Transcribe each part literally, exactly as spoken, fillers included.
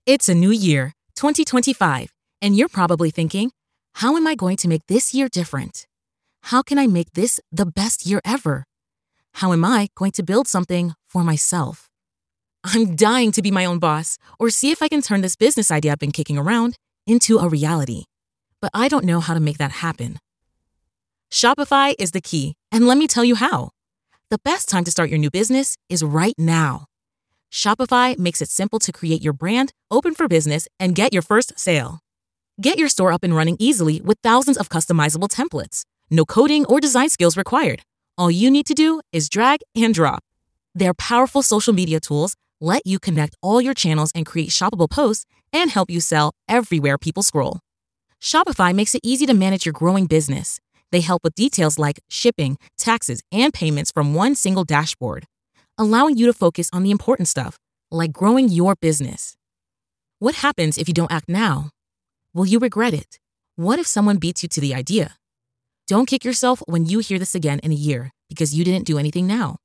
It's a new year, twenty twenty-five, and you're probably thinking, how am I going to make this year different? How can I make this the best year ever? How am I going to build something for myself? I'm dying to be my own boss or see if I can turn this business idea I've been kicking around into a reality. But I don't know how to make that happen. Shopify is the key, and let me tell you how. The best time to start your new business is right now. Shopify makes it simple to create your brand, open for business, and get your first sale. Get your store up and running easily with thousands of customizable templates. No coding or design skills required. All you need to do is drag and drop. Their powerful social media tools let you connect all your channels and create shoppable posts and help you sell everywhere people scroll. Shopify makes it easy to manage your growing business. They help with details like shipping, taxes, and payments from one single dashboard, allowing you to focus on the important stuff, like growing your business. What happens if you don't act now? Will you regret it? What if someone beats you to the idea? Don't kick yourself when you hear this again in a year because you didn't do anything now.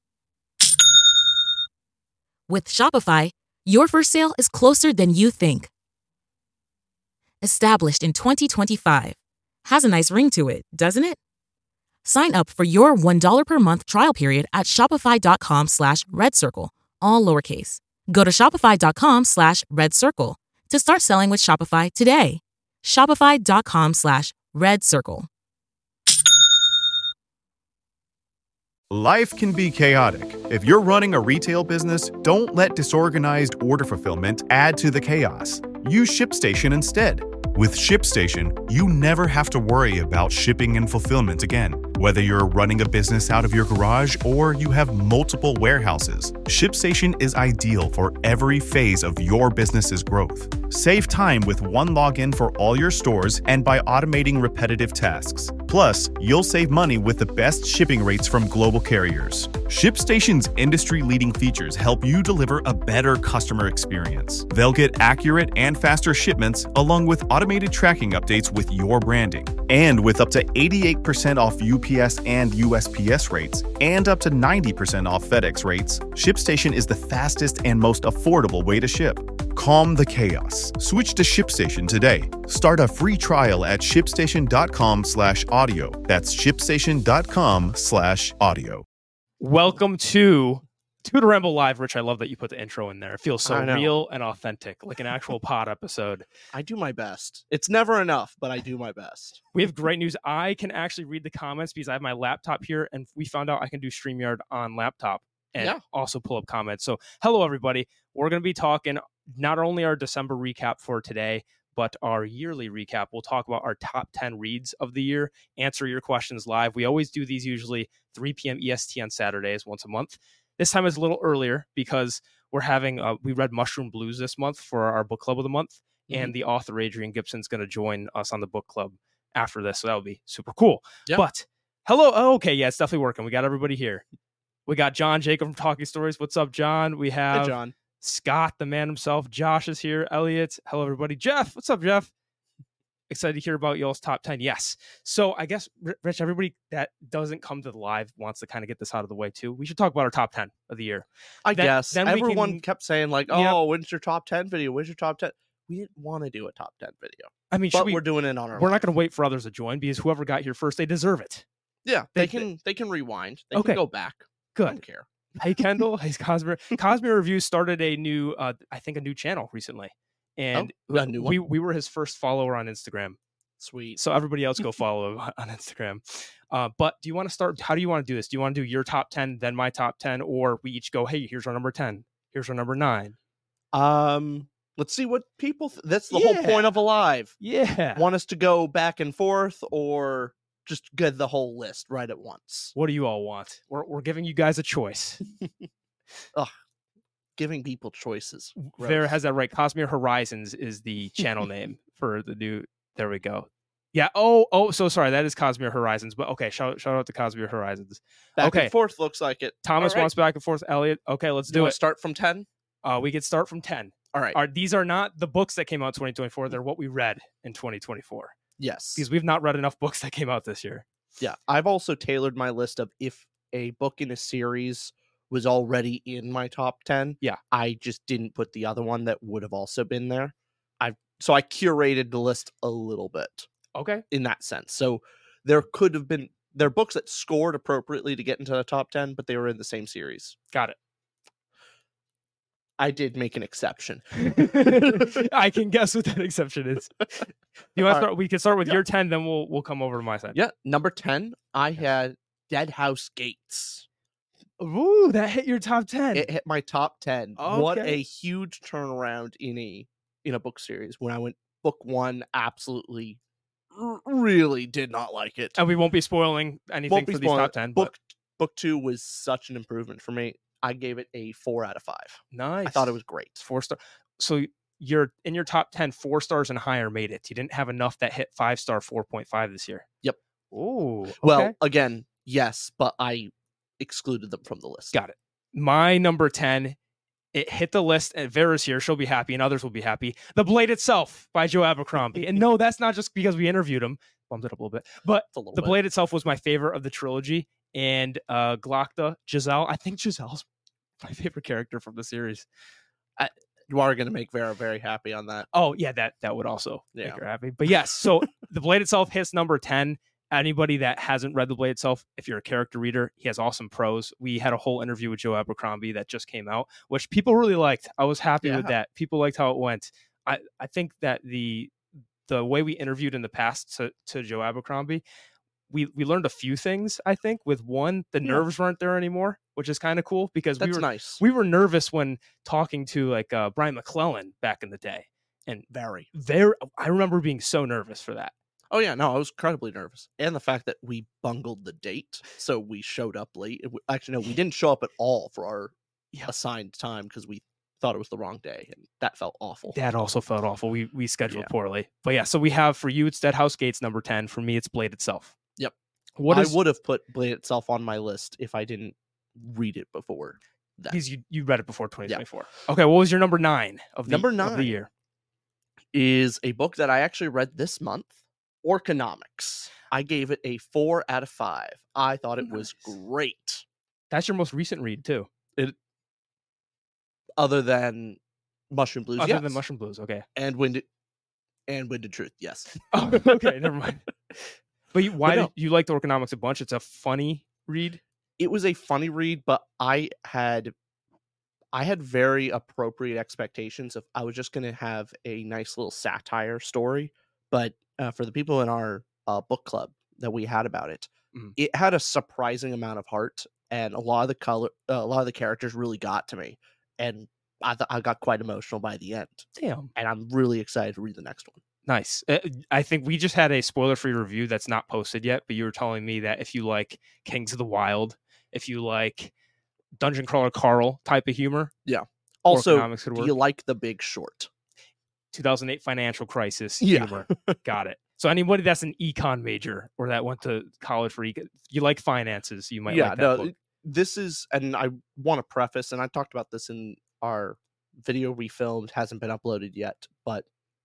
With Shopify, your first sale is closer than you think. Established in twenty twenty-five. Has a nice ring to it, doesn't it? Sign up for your one dollar per month trial period at shopify.com slash red circle, all lowercase. Go to shopify.com slash red circle to start selling with Shopify today. Shopify.com slash red circle. Life can be chaotic. If you're running a retail business, don't let disorganized order fulfillment add to the chaos. Use ShipStation instead. With ShipStation, you never have to worry about shipping and fulfillment again. Whether you're running a business out of your garage or you have multiple warehouses, ShipStation is ideal for every phase of your business's growth. Save time with one login for all your stores and by automating repetitive tasks. Plus, you'll save money with the best shipping rates from global carriers. ShipStation's industry-leading features help you deliver a better customer experience. They'll get accurate and faster shipments along with automated tracking updates with your branding. And with up to eighty-eight percent off U P S and U S P S rates and up to ninety percent off FedEx rates, ShipStation is the fastest and most affordable way to ship. Calm the chaos. Switch to ShipStation today. Start a free trial at shipstation.com slash audio. That's shipstation.com slash audio. Welcome to To the Ramble Live. Rich, I love that you put the intro in there. It feels so real and authentic, like an actual pod episode. I do my best. It's never enough, but I do my best. We have great news. I can actually read the comments because I have my laptop here, and we found out I can do StreamYard on laptop and yeah. also pull up comments. So hello, everybody. We're going to be talking not only our December recap for today, but our yearly recap. We'll talk about our top ten reads of the year, answer your questions live. We always do these usually three p.m. E S T on Saturdays once a month. This time is a little earlier because we're having, uh, we read Mushroom Blues this month for our book club of the month, mm-hmm. and the author Adrian Gibson's going to join us on the book club after this, so that would be super cool. Yep. But hello, oh, okay, yeah, it's definitely working. We got everybody here. We got John Jacob from Talking Stories. What's up, John? We have hey, John. Scott, the man himself. Josh is here. Elliot. Hello, everybody. Jeff. What's up, Jeff? Excited to hear about y'all's top ten. Yes. So I guess, Rich, everybody that doesn't come to the live wants to kind of get this out of the way, too. We should talk about our top ten of the year. I then, guess. Then Everyone can, kept saying, like, oh, yeah. when's your top ten video? When's your top ten? We didn't want to do a top ten video. I mean, but we, we're doing it on our We're live. not going to wait for others to join because whoever got here first, they deserve it. Yeah, they, they can they, they can rewind. They okay. can go back. Good. I don't care. Hey, Kendall. Hey, Cosmere. Cosmere Reviews started a new, uh, I think, a new channel recently. And oh, a new one? we we were his first follower on Instagram. Sweet. So everybody else go follow him on Instagram. Uh, but do you want to start? How do you want to do this? Do you want to do your top ten, then my top ten, or we each go, hey, here's our number ten, here's our number nine? Um, let's see what people. Th- that's the yeah. whole point of a live. Yeah. Want us to go back and forth, or just get the whole list right at once? What do you all want? We're we're giving you guys a choice. Ugh. Giving people choices. Gross. Vera has that right. Cosmere Horizons is the channel name for the new. There we go. Yeah. Oh, oh, so sorry. That is Cosmere Horizons. But okay, shout, shout out to Cosmere Horizons. Back okay. and forth looks like it. Thomas right. wants back and forth. Elliot. Okay, let's do, do it. Start from ten? Uh, we can start from ten. All right. Our, these are not the books that came out in twenty twenty-four. They're what we read in twenty twenty-four. Yes. Because we've not read enough books that came out this year. Yeah. I've also tailored my list of if a book in a series was already in my top ten. Yeah. I just didn't put the other one that would have also been there. I so I curated the list a little bit. Okay. In that sense. So there could have been there are books that scored appropriately to get into the top ten, but they were in the same series. Got it. I did make an exception. I can guess what that exception is. You want to start? Right. We can start with Yeah. your ten, then we'll we'll come over to my side. Yeah, number ten, I had Dead House Gates. Ooh, that hit your top ten. It hit my top ten. What Okay. a huge turnaround in a in a book series. When I went book one, absolutely, r- really did not like it. And we won't be spoiling anything Won't be for these spoiling top it. ten. Book But book two was such an improvement for me. I gave it a four out of five. nice. I thought it was great. four star. So you're in your top ten, four stars and higher made it. You didn't have enough that hit five star, four point five this year. Yep. Ooh. Okay. Well, again, yes, but I excluded them from the list. Got it. My number ten, it hit the list, and Vera's here. She'll be happy, and others will be happy. The Blade Itself by Joe Abercrombie. And no, that's not just because we interviewed him. Bumped it up a little bit. But It's a little The bit. Blade Itself was my favorite of the trilogy. And uh, Glocta, Giselle, I think Giselle's my favorite character from the series. You are going to make Vera very happy on that. Oh, yeah, that that would also Yeah. make her happy. But yes, so The Blade Itself hits number ten. Anybody that hasn't read The Blade Itself, if you're a character reader, he has awesome prose. We had a whole interview with Joe Abercrombie that just came out, which people really liked. I was happy with Yeah. that. People liked how it went. I, I think that the the way we interviewed in the past to, to Joe Abercrombie, we, we learned a few things, I think. With one, the Yeah. nerves weren't there anymore, which is kind of cool because That's we were nice. we were nervous when talking to like uh, Brian McClellan back in the day. And Very. very, I remember being so nervous for that. Oh, yeah. No, I was incredibly nervous. And the fact that we bungled the date. So we showed up late. It w- Actually, no, we didn't show up at all for our Yeah. assigned time because we thought it was the wrong day. And that felt awful. That also felt awful. We we scheduled Yeah. poorly. But yeah, so we have for you, it's Dead House Gates number ten. For me, it's Blade Itself. Yep. What I is would have put Blade Itself on my list if I didn't read it before that. because you, you read it before twenty twenty-four. Okay, what was your number nine of the Number of the nine. year? Is a book that I actually read this month, Orconomics. I gave it a four out of five. I thought it was Nice. great. That's your most recent read too. Other than Mushroom Blues, Other yes. than Mushroom Blues. Okay. and Winded and Winded Truth, yes. Oh, okay, never mind. But you, why no. did you like the Orconomics a bunch? It's a funny read. It was a funny read, but I had I had very appropriate expectations of I was just going to have a nice little satire story. But uh, for the people in our uh, book club that we had about it, Mhm. it had a surprising amount of heart, and a lot of the color, uh, a lot of the characters really got to me, and I th- I got quite emotional by the end. Damn. And I'm really excited to read the next one. Nice. Uh, I think we just had a spoiler-free review that's not posted yet, but you were telling me that if you like Kings of the Wild, if you like Dungeon Crawler Carl type of humor, Also, Orconomics could do work. you like The Big Short? two thousand eight financial crisis Yeah. humor. Got it. So anybody that's an econ major or that went to college for econ, you like finances, you might yeah, like that no, book. this is, and I want to preface, and I talked about this in our video we filmed, hasn't been uploaded yet, but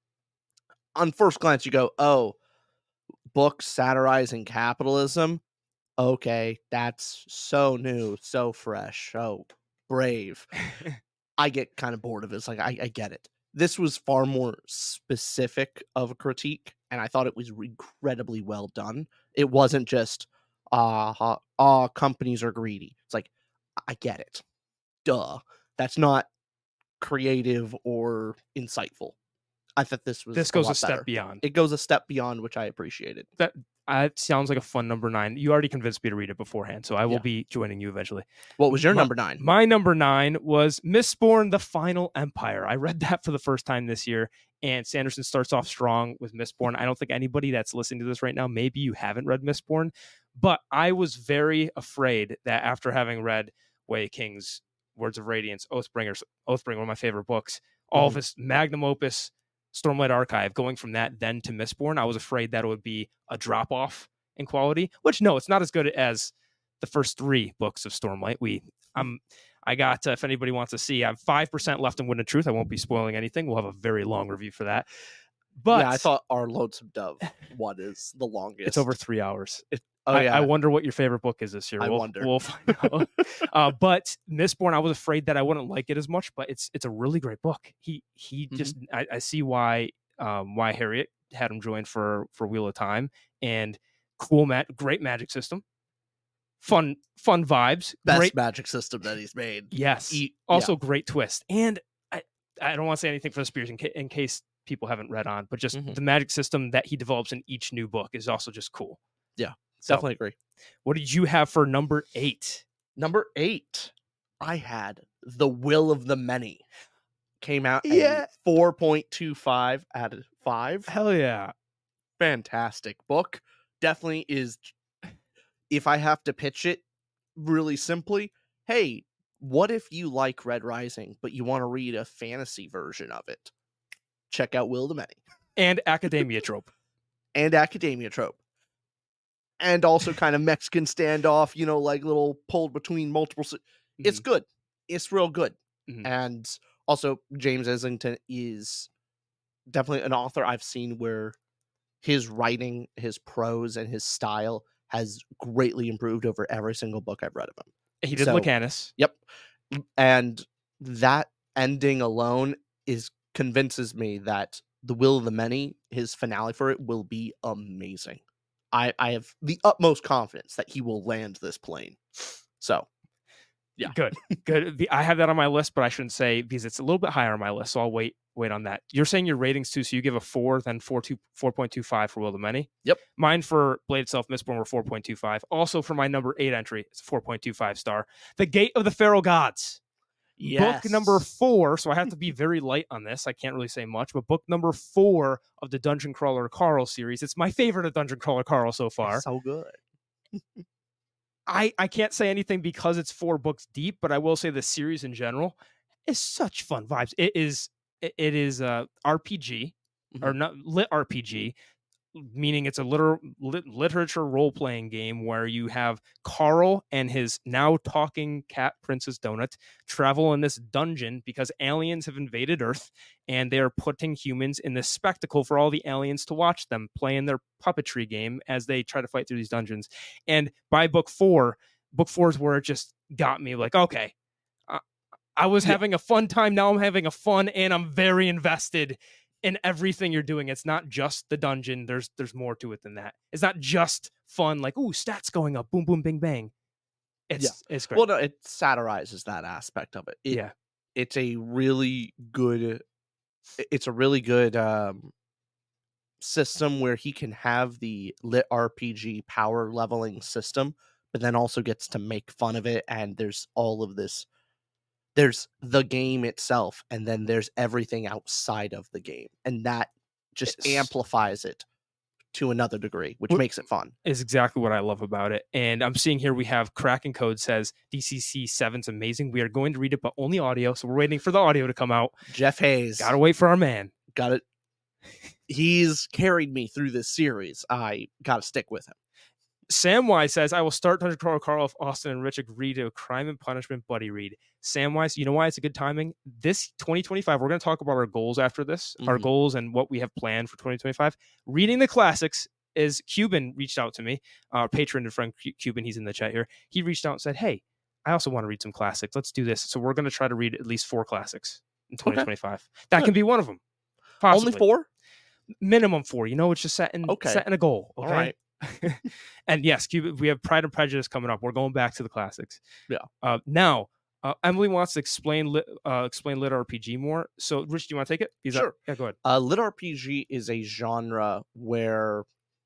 on first glance, you go, oh, books satirizing capitalism. Okay, that's so new, so fresh, so brave. I get kind of bored of it. It's like, I, I get it. This was far more specific of a critique, and I thought it was incredibly well done. It wasn't just, ah, uh, uh, companies are greedy. It's like, I get it. Duh. That's not creative or insightful. I thought this was This goes a, lot step better. beyond. It goes a step beyond, which I appreciated. That uh, it sounds like a fun number nine. You already convinced me to read it beforehand, so I will Yeah. be joining you eventually. What was your My- number nine? My number nine was Mistborn: The Final Empire. I read that for the first time this year, and Sanderson starts off strong with Mistborn. I don't think anybody that's listening to this right now, maybe you haven't read Mistborn, but I was very afraid that after having read Way of Kings, Words of Radiance, Oathbringers, Oathbringer, one of my favorite books, all of Mhm. his magnum opus, Stormlight Archive, going from that then to Mistborn, I was afraid that it would be a drop off in quality. Which no, it's not as good as the first three books of Stormlight. We, I'm, I got. Uh, if anybody wants to see, I have five percent left in Wind and Truth. I won't be spoiling anything. We'll have a very long review for that. But yeah, I thought our Lonesome Dove one is the longest. It's over three hours. It, oh I, yeah. I wonder what your favorite book is this year. I we'll, wonder. We'll find out. uh, but Mistborn, I was afraid that I wouldn't like it as much, but it's it's a really great book. He he mm-hmm. just I, I see why um, why Harriet had him join for for Wheel of Time, and cool mat great magic system. Fun fun vibes. Best great magic system that he's made. Yes. He, also yeah. great twist. And I, I don't want to say anything for the Spears in, ca- in case people haven't read on, but just mm-hmm. the magic system that he develops in each new book is also just cool. Yeah, so, definitely agree. What did you have for number eight? Number eight, I had The Will of the Many. Came out yeah. at four point two five out of five. Hell yeah. Fantastic book. Definitely is, if I have to pitch it really simply, hey, what if you like Red Rising, but you want to read a fantasy version of it? Check out Will of the Many. And Academia Trope. and Academia Trope. And also kind of Mexican standoff, you know, like little pulled between multiple. Mm-hmm. It's good. It's real good. Mm-hmm. And also, James Islington is definitely an author I've seen where his writing, his prose, and his style has greatly improved over every single book I've read of him. He did so, Lucanus. Yep. And that ending alone is convinces me that The Will of the Many, his finale for it, will be amazing. I, I have the utmost confidence that he will land this plane. So, yeah. Good. Good. I have that on my list, but I shouldn't say because it's a little bit higher on my list, so I'll wait wait on that. You're saying your ratings too, so you give a four, then four point two five for Will of the Many? Yep. Mine for Blade itself, Mistborn, were four point two five. Also for my number eight entry, it's a four point two five star. The Gate of the Pharaoh Gods. Yes. Book number four, so I have to be very light on this. I can't really say much, but book number four of the Dungeon Crawler Carl series. It's my favorite of Dungeon Crawler Carl so far. So good. I, I can't say anything because it's four books deep, but I will say the series in general is such fun vibes. It is it, it is a R P G, mm-hmm. or not lit R P G, meaning it's a liter- lit- literature role-playing game where you have Carl and his now talking cat Princess Donut travel in this dungeon because aliens have invaded Earth and they're putting humans in this spectacle for all the aliens to watch them play in their puppetry game as they try to fight through these dungeons. And by book four, book four is where it just got me like, okay, uh, I was having yeah. a fun time. Now I'm having a fun and I'm very invested in everything you're doing. It's not just the dungeon. There's there's more to it than that. It's not just fun, like, ooh, stats going up, boom, boom, bing, bang. It's yeah. it's great. Well, no, it satirizes that aspect of it. it yeah. It's a really good, it's a really good um, system where he can have the lit R P G power leveling system, but then also gets to make fun of it. And there's all of this. There's the game itself, and then there's everything outside of the game. And that just it's, amplifies it to another degree, which makes it fun. Is exactly what I love about it. And I'm seeing here we have Kraken Code says D C C seven's amazing. We are going to read it, but only audio. So we're waiting for the audio to come out. Jeff Hayes. Gotta wait for our man. Got it. He's carried me through this series. I gotta stick with him. Samwise says, I will start Dungeon Crawler Carl if Austin and Rich agree to a Crime and Punishment buddy read. Samwise, you know why it's a good timing? This twenty twenty-five, we're going to talk about our goals after this, mm-hmm. our goals and what we have planned for twenty twenty-five. Reading the classics is, Cuban reached out to me, our patron and friend Cuban, he's in the chat here. He reached out and said, hey, I also want to read some classics. Let's do this. So we're going to try to read at least four classics in twenty twenty-five. Okay. That good. Can be one of them. Possibly. Only four? Minimum four. You know, it's just setting, okay. setting a goal. Okay? All right. And yes, we have Pride and Prejudice coming up. We're going back to the classics. Yeah. Uh, now, uh, Emily wants to explain lit, uh, explain lit R P G more. So, Rich, do you want to take it? Is sure. That, yeah, go ahead. Uh, lit R P G is a genre where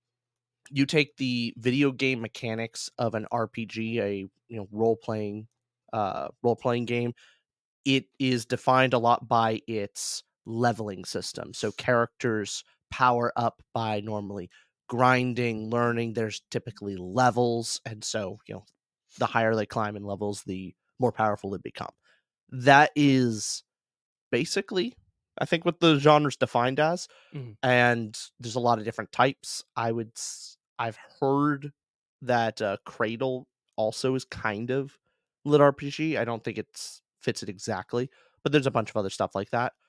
you take the video game mechanics of an R P G, a you know role playing uh, role playing game. It is defined a lot by its leveling system. So characters power up by normally grinding, learning. There's typically levels, and so you know the higher they climb in levels, the more powerful they become. That is basically, I think, what the genre's defined as. Mm-hmm. And there's a lot of different types. I would, I've heard that uh, Cradle also is kind of lit R P G. I don't think it's fits it exactly, but there's a bunch of other stuff like that.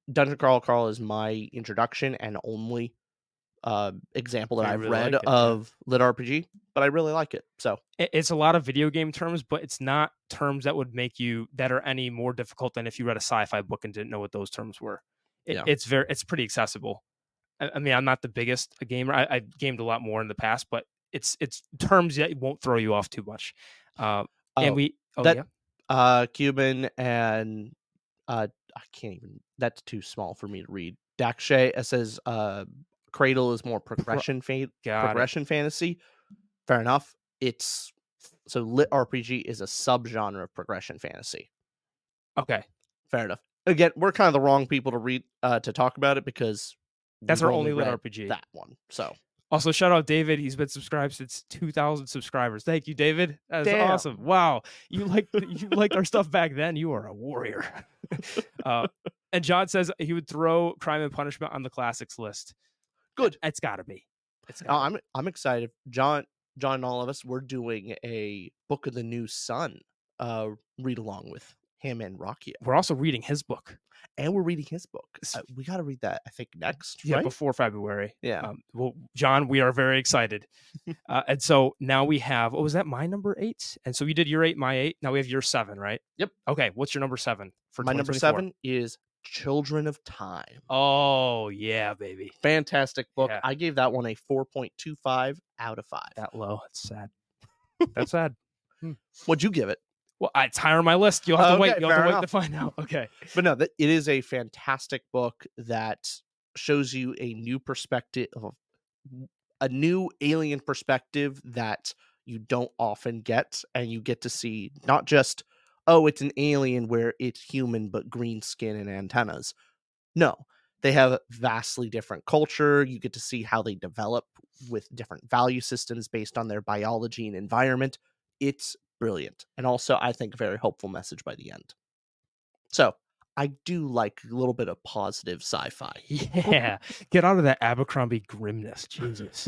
Dungeon Crawl Carl is my introduction and only uh, example that I I've really read like it, yeah. of lit R P G, but I really like it. So It- It's a lot of video game terms, but it's not terms that would make you that are any more difficult than if you read a sci-fi book and didn't know what those terms were. It, Yeah. It's very, it's pretty accessible. I, I mean, I'm not the biggest gamer. I, I've gamed a lot more in the past, but it's it's terms that won't throw you off too much. Uh, Oh, and we, oh that- yeah, uh, Cuban and uh, I can't even. That's too small for me to read. Dakshay it says uh, Cradle is more progression fa- got it. progression fantasy. Fair enough. It's so lit R P G is a subgenre of progression fantasy. Okay, Fair enough. Again, we're kind of the wrong people to read uh, to talk about it because that's we've our only lit read R P G. That one. So Also, shout out David. He's been subscribed since two thousand subscribers. Thank you, David. That's Damn. awesome. Wow, you liked you liked our stuff back then. You are a warrior. uh, and John says he would throw Crime and Punishment on the classics list. Good. It's got to be. It's uh, gotta I'm I'm excited. John John and all of us, we're doing a Book of the New Sun uh, read along with him and Rocky, We're also reading his book. and we're reading his book. Uh, we got to read that. I think next. Yeah, right? before February. Yeah. Um, well, John, we are very excited. uh, and so now we have, oh, was that my number eight? And so we did your eight, my eight. Now we have your seven, right? Yep. Okay. What's your number seven for My number twenty twenty-four? seven is Children of Time. Oh, yeah, baby. Fantastic book. Yeah. I gave that one a four point two five out of five. That low. It's sad. That's sad. What'd you give it? Well, it's higher on my list. You'll have to Okay, wait. You'll have fair to wait enough. to find out. Okay. But no, that it is a fantastic book that shows you a new perspective of a new alien perspective that you don't often get, and you get to see not just, oh, it's an alien where it's human but green skin and antennas. No, they have vastly different culture. You get to see how they develop with different value systems based on their biology and environment. It's brilliant, and also I think a very hopeful message by the end. So I do like a little bit of positive sci-fi. Yeah. Get out of that Abercrombie grimness. Jesus.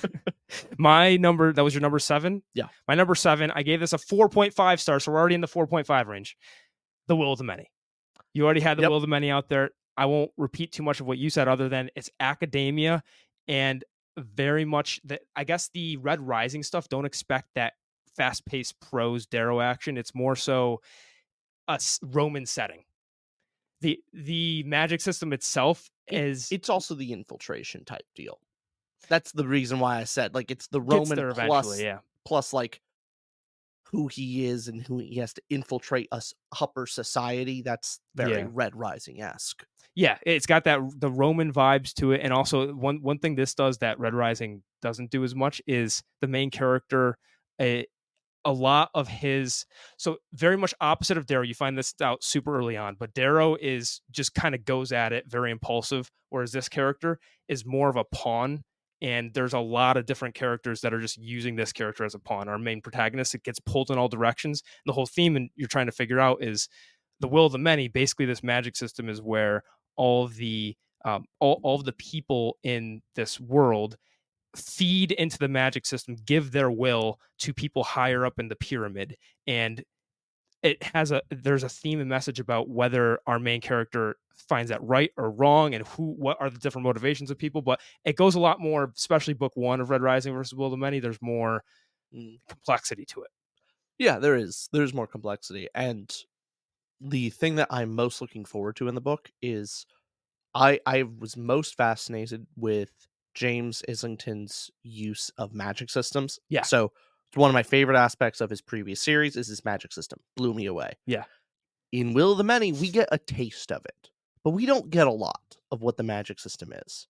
My number, that was your number seven? Yeah. My number seven, I gave this a four point five star, so we're already in the four point five range. The Will of the Many. You already had The Yep. Will of the Many out there. I won't repeat too much of what you said other than it's academia and very much that I guess the Red Rising stuff, don't expect that fast-paced prose Darrow action. It's more so a s- Roman setting. The the magic system itself It- is It's also the infiltration type deal. That's the reason why I said like it's the gets Roman there plus eventually, yeah. plus like who he is and who he has to infiltrate us upper society. That's very Yeah. Red Rising-esque. Yeah, it's got that the Roman vibes to it, and also one one thing this does that Red Rising doesn't do as much is the main character. A, a lot of his so very much opposite of Darrow. You find this out super early on, but Darrow is just kind of goes at it, very impulsive, whereas this character is more of a pawn. And there's a lot of different characters that are just using this character as a pawn. Our main protagonist, it gets pulled in all directions. The whole theme and you're trying to figure out is the Will of the Many. Basically, this magic system is where all of the um, all, all of the people in this world feed into the magic system, give their will to people higher up in the pyramid. And it has a there's a theme and message about whether our main character finds that right or wrong and who what are the different motivations of people. But it goes a lot more, especially book one of Red Rising versus Will of the Many. There's more Mm. complexity to it. Yeah, there is. There's more complexity. And the thing that I'm most looking forward to in the book is I I was most fascinated with James Islington's use of magic systems. Yeah. So it's one of my favorite aspects of his previous series is his magic system. Blew me away. Yeah. In Will of the Many, we get a taste of it, but we don't get a lot of what the magic system is.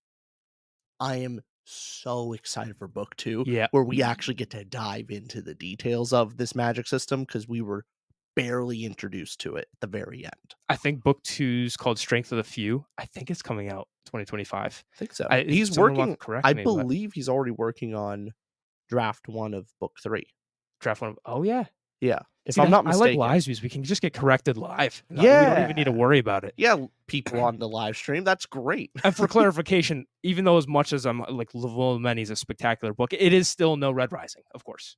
I am so excited for book two, Yeah. where we actually get to dive into the details of this magic system because we were barely introduced to it at the very end. I think book two's called Strength of the Few. I think it's coming out twenty twenty-five. I think so. I, he's someone will have working. to correct I me, but believe he's already working on draft one of book three. draft one. Of, oh yeah. Yeah, if See, I'm that- not mistaken. I like live streams. We can just get corrected live. No, we don't even need to Yeah. worry about it. Yeah, people on the live stream. That's great. And for clarification, even though as much as I'm like The Will of the Many is a spectacular book, it is still no Red Rising, of course.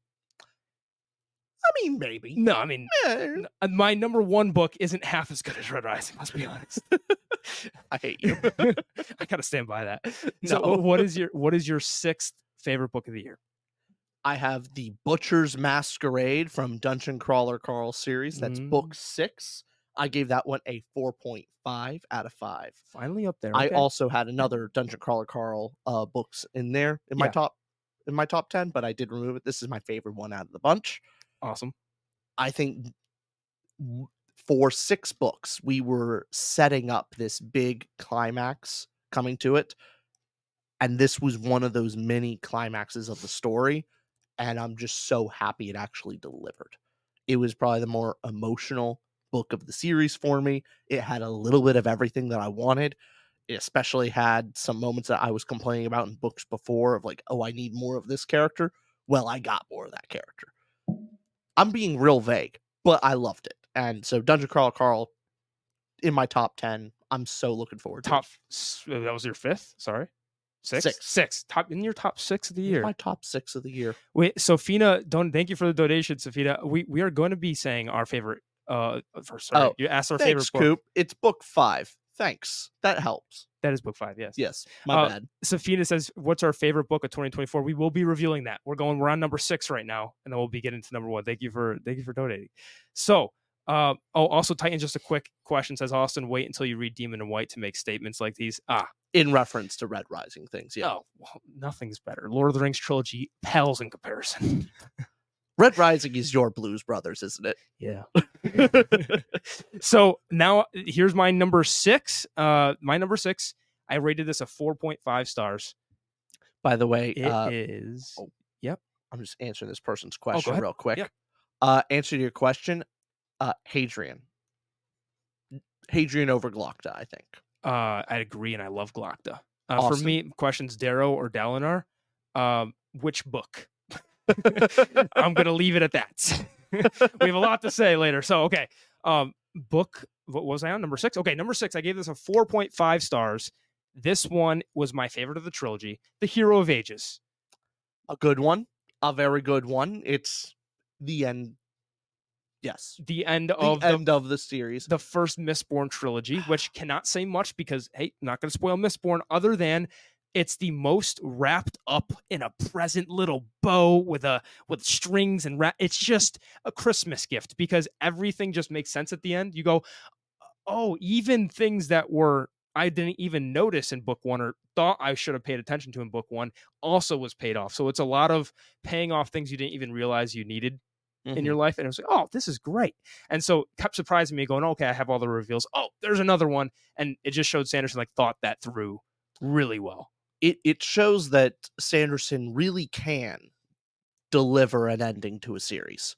I mean, maybe. No, I mean Yeah. n- uh, my number one book isn't half as good as Red Rising. Let's be honest. I hate you. I gotta stand by that. No. So, what is your what is your sixth favorite book of the year? I have the Butcher's Masquerade from Dungeon Crawler Carl series. That's Mm. book six. I gave that one a four point five out of five. Finally up there. I okay. also had another Dungeon Crawler Carl uh, books in there in my Yeah. top in my top ten, but I did remove it. This is my favorite one out of the bunch. Awesome. I think w- for six books, we were setting up this big climax coming to it. And this was one of those mini climaxes of the story. And I'm just so happy it actually delivered. It was probably the more emotional book of the series for me. It had a little bit of everything that I wanted. It especially had some moments that I was complaining about in books before of like, oh, I need more of this character. Well, I got more of that character. I'm being real vague, but I loved it. And so Dungeon Crawler Carl in my top ten. I'm so looking forward to Top. it. s- That was your fifth. Sorry. Six. Six. Six. Top in your top six of the year. My top six of the year. Wait, Sophina, don't thank you for the donation, Sophina. We we are going to be saying our favorite. Uh, for sorry, Oh, you asked our Thanks, favorite book. Coop. It's book five. Thanks. That helps. That is book five. Yes. Yes. My Uh, bad. Sophina says, "What's our favorite book of twenty twenty-four?" We will be revealing that. We're going. We're on number six right now, and then we'll be getting to number one. Thank you for thank you for donating. So, uh, oh, also Titan. Just a quick question says, Austin, wait until you read Demon in White to make statements like these. Ah, In reference to Red Rising things. Yeah. oh, well, nothing's better. Lord of the Rings trilogy pales in comparison. Red Rising is your Blues Brothers, isn't it? Yeah. So now here's my number six. Uh, my number six. I rated this a four point five stars. By the way, It uh, is. oh. Yep. I'm just answering this person's go question ahead. real quick. Yeah. Uh, answer to your question, uh, Hadrian. Hadrian over Glocta, I think. Uh, I agree, and I love Glocta. Uh, For Awesome. me, questions Darrow or Dalinar. Um, which book? I'm gonna leave it at that. We have a lot to say later. So okay. Um, book. What was I on? Number six. Okay, number six. I gave this a four point five stars. This one was my favorite of the trilogy. The Hero of Ages. A good one. A very good one. It's the end. Yes. The end The of the, end of the series. the first Mistborn trilogy, which cannot say much because hey, not gonna spoil Mistborn. Other than it's the most wrapped up in a present little bow with a with strings and ra- it's just a Christmas gift because everything just makes sense at the end. You go, oh, even things that were I didn't even notice in book one or thought I should have paid attention to in book one also was paid off. So it's a lot of paying off things you didn't even realize you needed in your life. And it was like, oh, this is great. And so it kept surprising me going, okay, I have all the reveals. Oh, there's another one. And it just showed Sanderson like thought that through really well. It it shows that Sanderson really can deliver an ending to a series.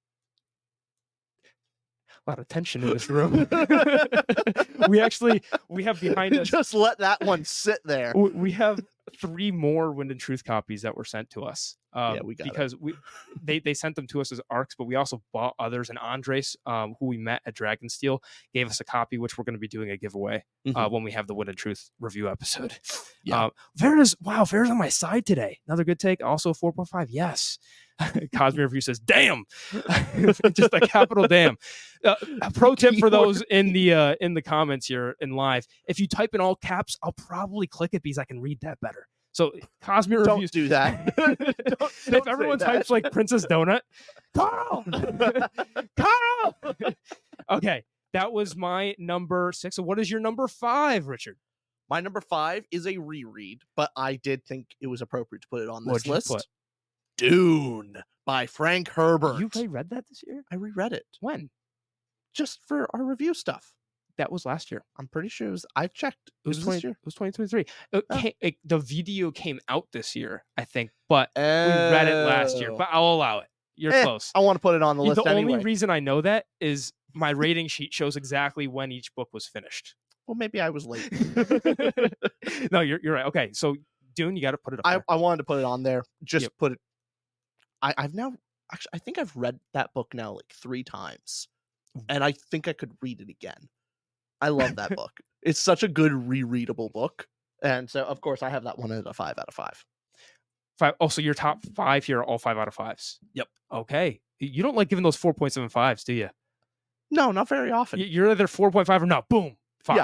A lot of tension in this room. we actually, we have behind us, Just let that one sit there. we we have three more Wind and Truth copies that were sent to us. Um, Yeah, we got it. because we they they sent them to us as arcs, but we also bought others. And Andres, um, who we met at Dragonsteel, gave us a copy, which we're going to be doing a giveaway uh, Mhm. when we have the Wind and Truth review episode. Yeah. Um, Vera's wow, Vera's on my side today. Another good take. Also four point five. Yes. Cosme Review says, "Damn," just a capital damn. Uh, a pro tip for those in the uh, in the comments here in live: if you type in all caps, I'll probably click it because I can read that better. So Cosme Don't Reviews. do that. Don't- don't If say everyone that. types like Princess Donut, Carl, Carl. Okay, that was my number six. So what is your number five, Richard? My number five is a reread, but I did think it was appropriate to put it on this What'd you list. put? Dune by Frank Herbert. You reread that this year? I reread it When? just for our review stuff. That was last year. I'm pretty sure it was. I've checked. It was, this twenty, year. it was twenty twenty-three. It Oh. came, it, the video came out this year, I think, but we read it last year. Oh. But I'll allow it. You're Eh, close. I want to put it on the The list only anyway. reason I know that is my rating sheet shows exactly when each book was finished. well, maybe I was late. No, you're you're right. Okay, so Dune, you got to put it up I, there. I wanted to put it on there. Just Yep. put it. I, I've now actually. I think I've read that book now like three times, and I think I could read it again. I love that book. It's such a good rereadable book, and so of course I have that one at a five out of five. Five. Oh, so your top five here are all five out of fives. Yep. Okay. You don't like giving those four point seven fives, do you? No, not very often. Y- You're either four point five or not. Boom, five.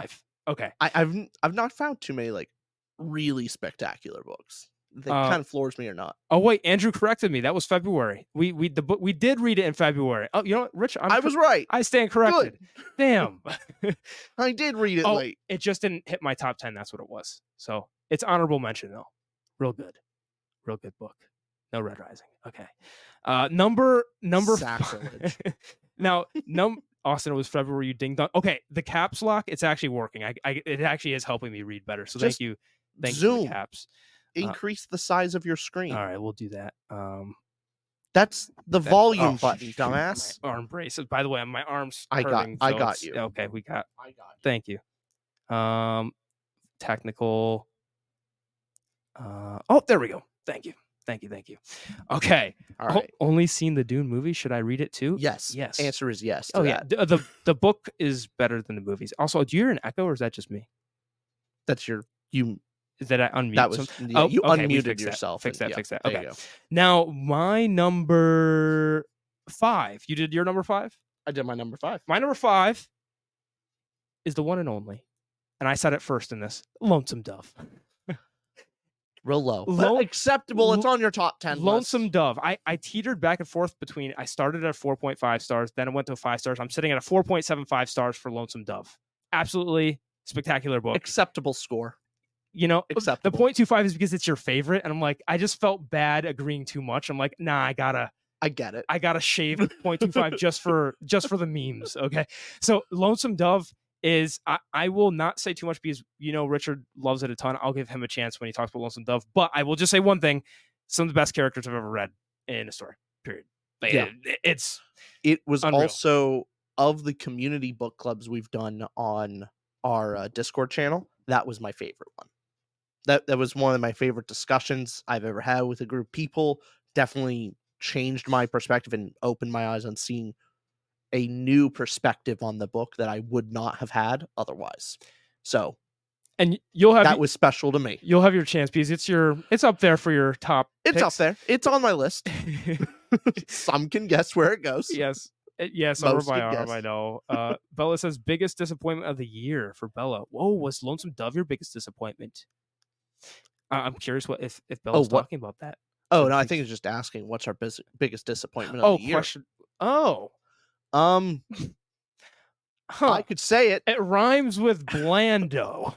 Okay. I, I've I've not found too many like really spectacular books. They Uh, kind of floors me or not. Oh wait, Andrew corrected me. That was February. We we the book we did read it in February. Oh, you know what, Rich? I'm I was right. I stand corrected. Good. Damn. I did read it oh, late. It just didn't hit my top ten. That's what it was. So it's honorable mention though. Real good. Real good book. No Red Rising. Okay. Uh, number number Sacrilege. F- now num Austin, it was February. You ding dong. Okay, the caps lock. It's actually working. I, I it actually is helping me read better. So Just thank you. Thank zoom. you, for the caps. Increase uh, the size of your screen. All right, we'll do that. Um, That's the that, volume oh, button, shoot, dumbass. My arm braces. By the way, my arms. I got. Hurting, I so got you. Okay, we got. I got. You. Thank you. Um, technical. Uh, oh, there we go. Thank you. Thank you. Thank you. Okay. All right. O- only seen the Dune movie. Should I read it too? Yes. Yes. Answer is yes. Oh that. yeah. The, the the book is better than the movies. Also, do you hear an echo, or is that just me? That's your you. Is that I unmute? That was some... yeah, oh, you okay, unmuted yourself. That. Fix that. And, fix yeah, that. Okay. Now my number five. You did your number five. I did my number five. My number five is the one and only, and I said it first in this. Lonesome Dove. Real low. Low, acceptable. It's on your top ten. Lonesome list. Dove. I, I teetered back and forth between, I started at four point five stars, then I went to five stars. I'm sitting at a four point seven five stars for Lonesome Dove. Absolutely spectacular book. Acceptable score. You know, Acceptable. The point two five is because it's your favorite. And I'm like, I just felt bad agreeing too much. I'm like, nah, I gotta. I get it. I gotta shave point two five just for just for the memes. Okay. So Lonesome Dove is, I, I will not say too much because, you know, Richard loves it a ton. I'll give him a chance when he talks about Lonesome Dove. But I will just say one thing. Some of the best characters I've ever read in a story, period. Like, yeah. It, it's It was unreal. also, of the community book clubs we've done on our uh, Discord channel, that was my favorite one. That, that was one of my favorite discussions I've ever had with a group of people. Definitely changed my perspective and opened my eyes on seeing a new perspective on the book that I would not have had otherwise. So, and you'll have that was special to me. You'll have your chance because it's your it's up there for your top. It's picks. up there. It's on my list. Some can guess where it goes. Yes, yes, over Most my can arm. guess. I know. Uh, Bella says biggest disappointment of the year for Bella. Whoa, was Lonesome Dove your biggest disappointment? Uh, I'm curious what if if Bella's Oh, what? talking about that. Oh no, I think it's just asking what's our bis- biggest disappointment of Oh, the year. question. Oh, Um, huh. I could say it. It rhymes with Blando.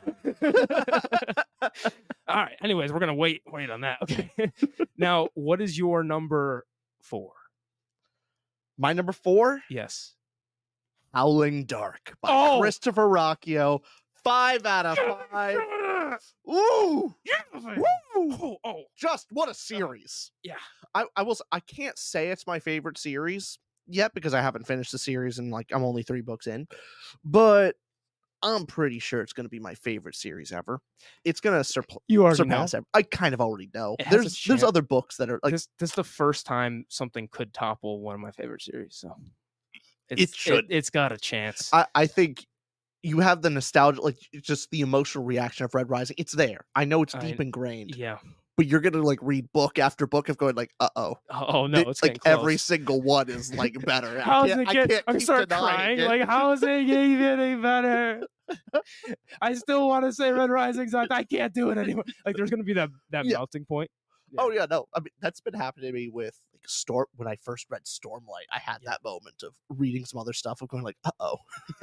All right. Anyways, we're gonna wait wait on that. Okay. Now, what is your number four? My number four, Yes. Howling Dark by Oh! Christopher Rocchio. Five out of five. Ooh, woo! Oh, oh, Just what a series. yeah. I, I will. s- I can't say it's my favorite series yet because I haven't finished the series and like I'm only three books in, but I'm pretty sure it's going to be my favorite series ever. It's going to surpl- You already surpass. know. ev- I kind of already know. It has a There's there's chance- other books that are like this, this is the first time something could topple one of my favorite series. So It it's, should. It, has got a chance. I, I think you have the nostalgia, like just the emotional reaction of Red Rising. It's there. I know it's I- deep ingrained, yeah. but you're gonna like read book after book of going like, uh oh. Oh no, it's like getting every close. single one is like better. I How's can't- it I get? can't I'm keep start denying crying. it. Like, how is it getting any better? I still want to say Red Rising's on. I can't do it anymore. Like, there's gonna be that that Yeah. melting point. Oh yeah, no. I mean that's been happening to me with like Storm when I first read Stormlight. I had that moment of reading some other stuff of going like, uh oh.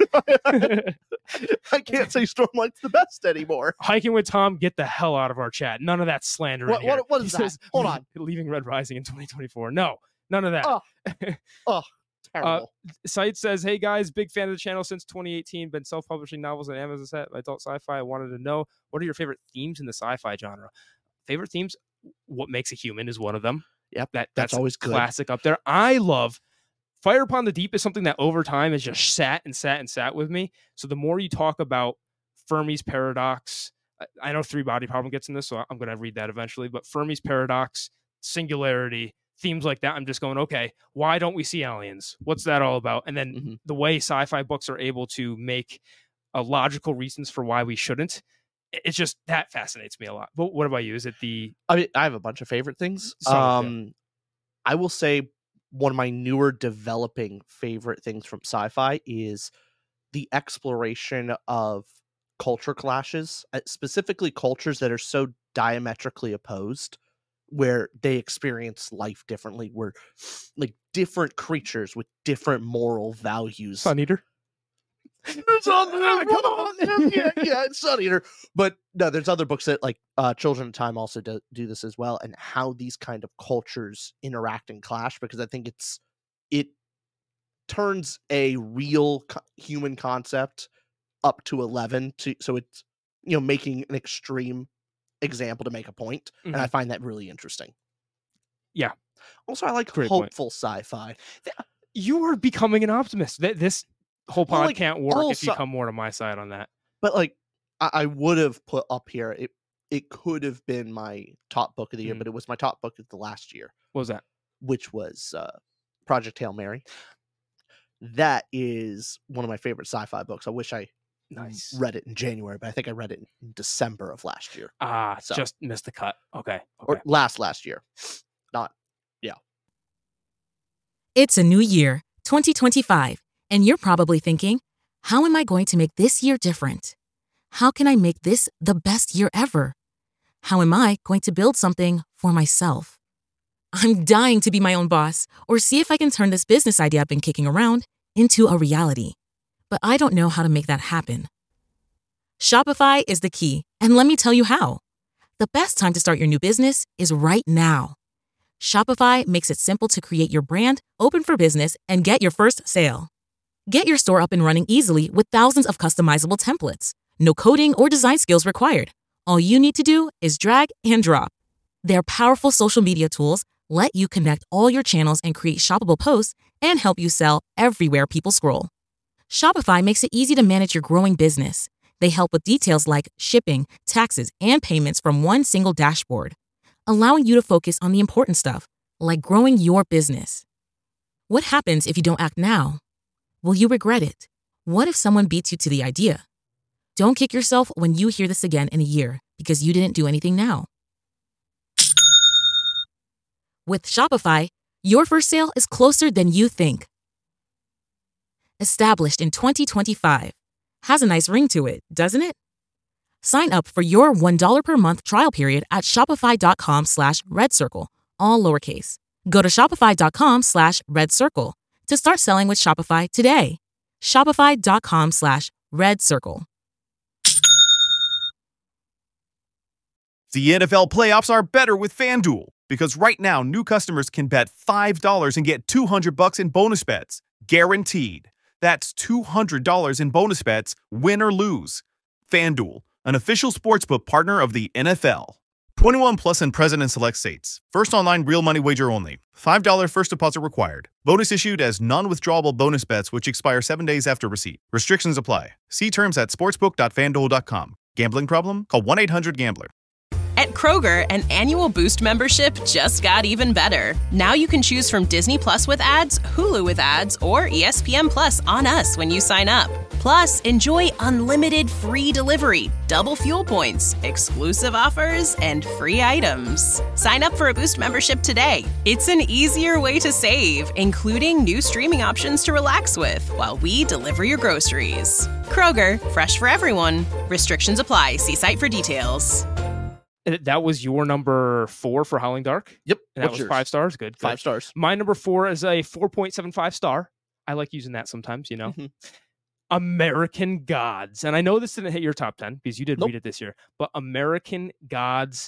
I can't say Stormlight's the best anymore. Hiking with Tom, get the hell out of our chat. None of that slander. What- in here. what- what is He that? says, Hold "Le- on." Leaving Red Rising in twenty twenty-four. No, none of that. Oh. Terrible. Site says, hey guys, big fan of the channel since twenty eighteen. Been self-publishing novels on Amazon set, adult sci-fi. I wanted to know, what are your favorite themes in the sci-fi genre? Favorite themes? What makes a human is one of them. Yep, that that's always good. classic up there. I love Fire Upon the Deep is something that over time has just sat and sat and sat with me. So the more you talk about Fermi's paradox, I- I know Three Body Problem gets in this, so I'm going to read that eventually. But Fermi's paradox, singularity, themes like that, I'm just going, okay, why don't we see aliens? What's that all about? And then Mhm. the way sci-fi books are able to make uh, logical reasons for why we shouldn't, it- it's just, that fascinates me a lot. But what about you? Is it the I mean, I have a bunch of favorite things. So, yeah. Um, I will say one of my newer developing favorite things from sci-fi is the exploration of culture clashes, uh, specifically cultures that are so diametrically opposed, where they experience life differently, where like different creatures with different moral values. Sun Eater. yeah, yeah, it's Sun Eater. But no, there's other books that like uh, Children of Time also do, do this as well, and how these kind of cultures interact and clash, because I think it's it turns a real co- human concept up to eleven to so it's you know making an extreme example to make a point, mm-hmm. and I find that really interesting. Yeah. Also, I like Great hopeful point. Sci-fi. You are becoming an optimist. This whole pod well, like, can't work if you sci- come more to my side on that. But like, I, I would have put up here. It it could have been my top book of the year, mm. but it was my top book of the last year. What was that? Which was uh, Project Hail Mary. That is one of my favorite sci-fi books. I wish I nice read it in January, but I think I read it in December of last year. Ah, so. Just missed the cut. Okay. okay. Or last last year. Not, yeah. It's a new year, twenty twenty-five, and you're probably thinking, how am I going to make this year different? How can I make this the best year ever? How am I going to build something for myself? I'm dying to be my own boss or see if I can turn this business idea I've been kicking around into a reality. But I don't know how to make that happen. Shopify is the key, and let me tell you how. The best time to start your new business is right now. Shopify makes it simple to create your brand, open for business, and get your first sale. Get your store up and running easily with thousands of customizable templates. No coding or design skills required. All you need to do is drag and drop. Their powerful social media tools let you connect all your channels and create shoppable posts and help you sell everywhere people scroll. Shopify makes it easy to manage your growing business. They help with details like shipping, taxes, and payments from one single dashboard, allowing you to focus on the important stuff, like growing your business. What happens if you don't act now? Will you regret it? What if someone beats you to the idea? Don't kick yourself when you hear this again in a year because you didn't do anything now. With Shopify, your first sale is closer than you think. Established in twenty twenty-five. Has a nice ring to it, doesn't it? Sign up for your one dollar per month trial period at shopify.com slash red circle, all lowercase. Go to shopify.com slash red circle to start selling with Shopify today. Shopify.com slash red circle. The N F L playoffs are better with FanDuel because right now new customers can bet five dollars and get two hundred bucks in bonus bets, guaranteed. That's two hundred dollars in bonus bets, win or lose. FanDuel, an official sportsbook partner of the N F L. twenty-one plus and present in select states. First online real money wager only. five dollars first deposit required. Bonus issued as non-withdrawable bonus bets which expire seven days after receipt. Restrictions apply. See terms at sportsbook dot fanduel dot com. Gambling problem? Call one eight hundred gambler. At Kroger, an annual Boost membership just got even better. Now you can choose from Disney Plus with ads, Hulu with ads, or E S P N Plus on us when you sign up. Plus, enjoy unlimited free delivery, double fuel points, exclusive offers, and free items. Sign up for a Boost membership today. It's an easier way to save, including new streaming options to relax with while we deliver your groceries. Kroger, fresh for everyone. Restrictions apply. See site for details. That was your number four for Howling Dark? Yep. And that What's was yours? five stars? Good, good. Five stars. My number four is a four point seven five star. I like using that sometimes, you know. Mm-hmm. American Gods. And I know this didn't hit your top ten because you did nope. read it this year, but American Gods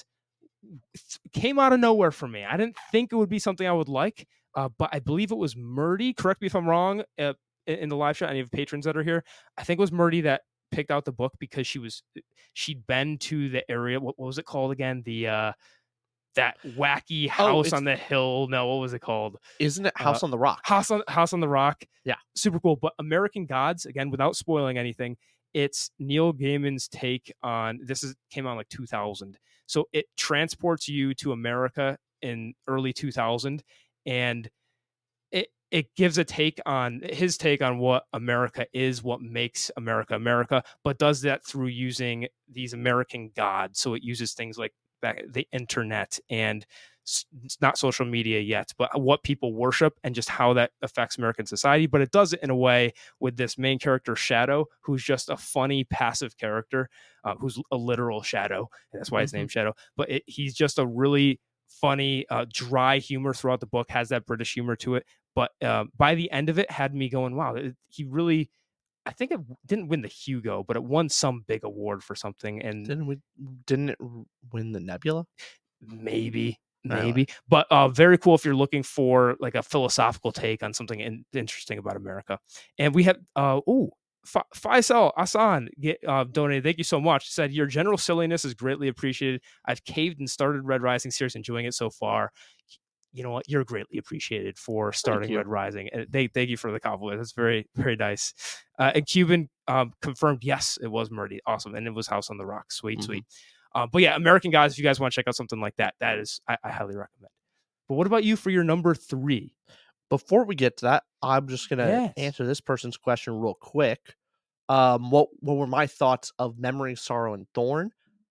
came out of nowhere for me. I didn't think it would be something I would like, uh, but I believe it was Murdy. Correct me if I'm wrong uh, in the live chat, any of the patrons that are here. I think it was Murdy that picked out the book because she was she'd been to the area. What, what was it called again? The uh that wacky house oh, on the hill. No, what was it called? Isn't it House uh, on the Rock? House on House on the Rock. Yeah, super cool. But American Gods, again, without spoiling anything, it's Neil Gaiman's take on this. Is came out in like two thousand, so it transports you to America in early two thousand, and it. It gives a take on his take on what America is, what makes America America, but does that through using these American gods. So it uses things like back the internet and it's not social media yet, but what people worship and just how that affects American society. But it does it in a way with this main character, Shadow, who's just a funny, passive character, uh, who's a literal shadow. And that's why mm-hmm. his name's Shadow. But it, he's just a really funny, uh, dry humor throughout the book, has that British humor to it. But uh, by the end of it, had me going, wow, it, he really... I think it didn't win the Hugo, but it won some big award for something. And didn't we? Didn't it win the Nebula? Maybe, maybe. Really? But uh, very cool if you're looking for like a philosophical take on something in- interesting about America. And we have, uh, oh, F- Faisal Asan get, uh, donated. Thank you so much. He said, your general silliness is greatly appreciated. I've caved and started Red Rising series, enjoying it so far. You know what? You're greatly appreciated for starting Red Rising. And they thank you for the compliment. That's very, very nice. Uh, and Cuban um, confirmed, yes, it was Murdy. Awesome. And it was House on the Rock. Sweet, mm-hmm. sweet. Uh, but yeah, American Gods, if you guys want to check out something like that, that is, I, I highly recommend. But what about you for your number three? Before we get to that, I'm just going to yes. answer this person's question real quick. Um, what, what were my thoughts of Memory, Sorrow, and Thorn?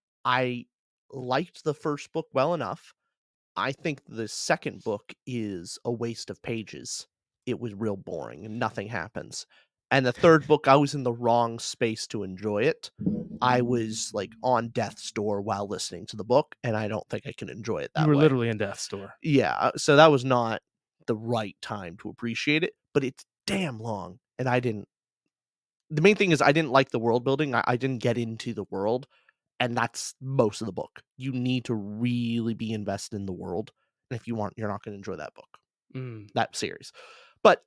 I liked the first book well enough. I think the second book is a waste of pages. It was real boring and nothing happens. And the third book, I was in the wrong space to enjoy it. I was like on death's door while listening to the book, and I don't think I can enjoy it that way. You were way. literally in death's door. Yeah, so that was not the right time to appreciate it, but it's damn long, and I didn't. The main thing is I didn't like the world building. I, I didn't get into the world. And that's most of the book. You need to really be invested in the world. And if you aren't, you're not going to enjoy that book, mm. that series. But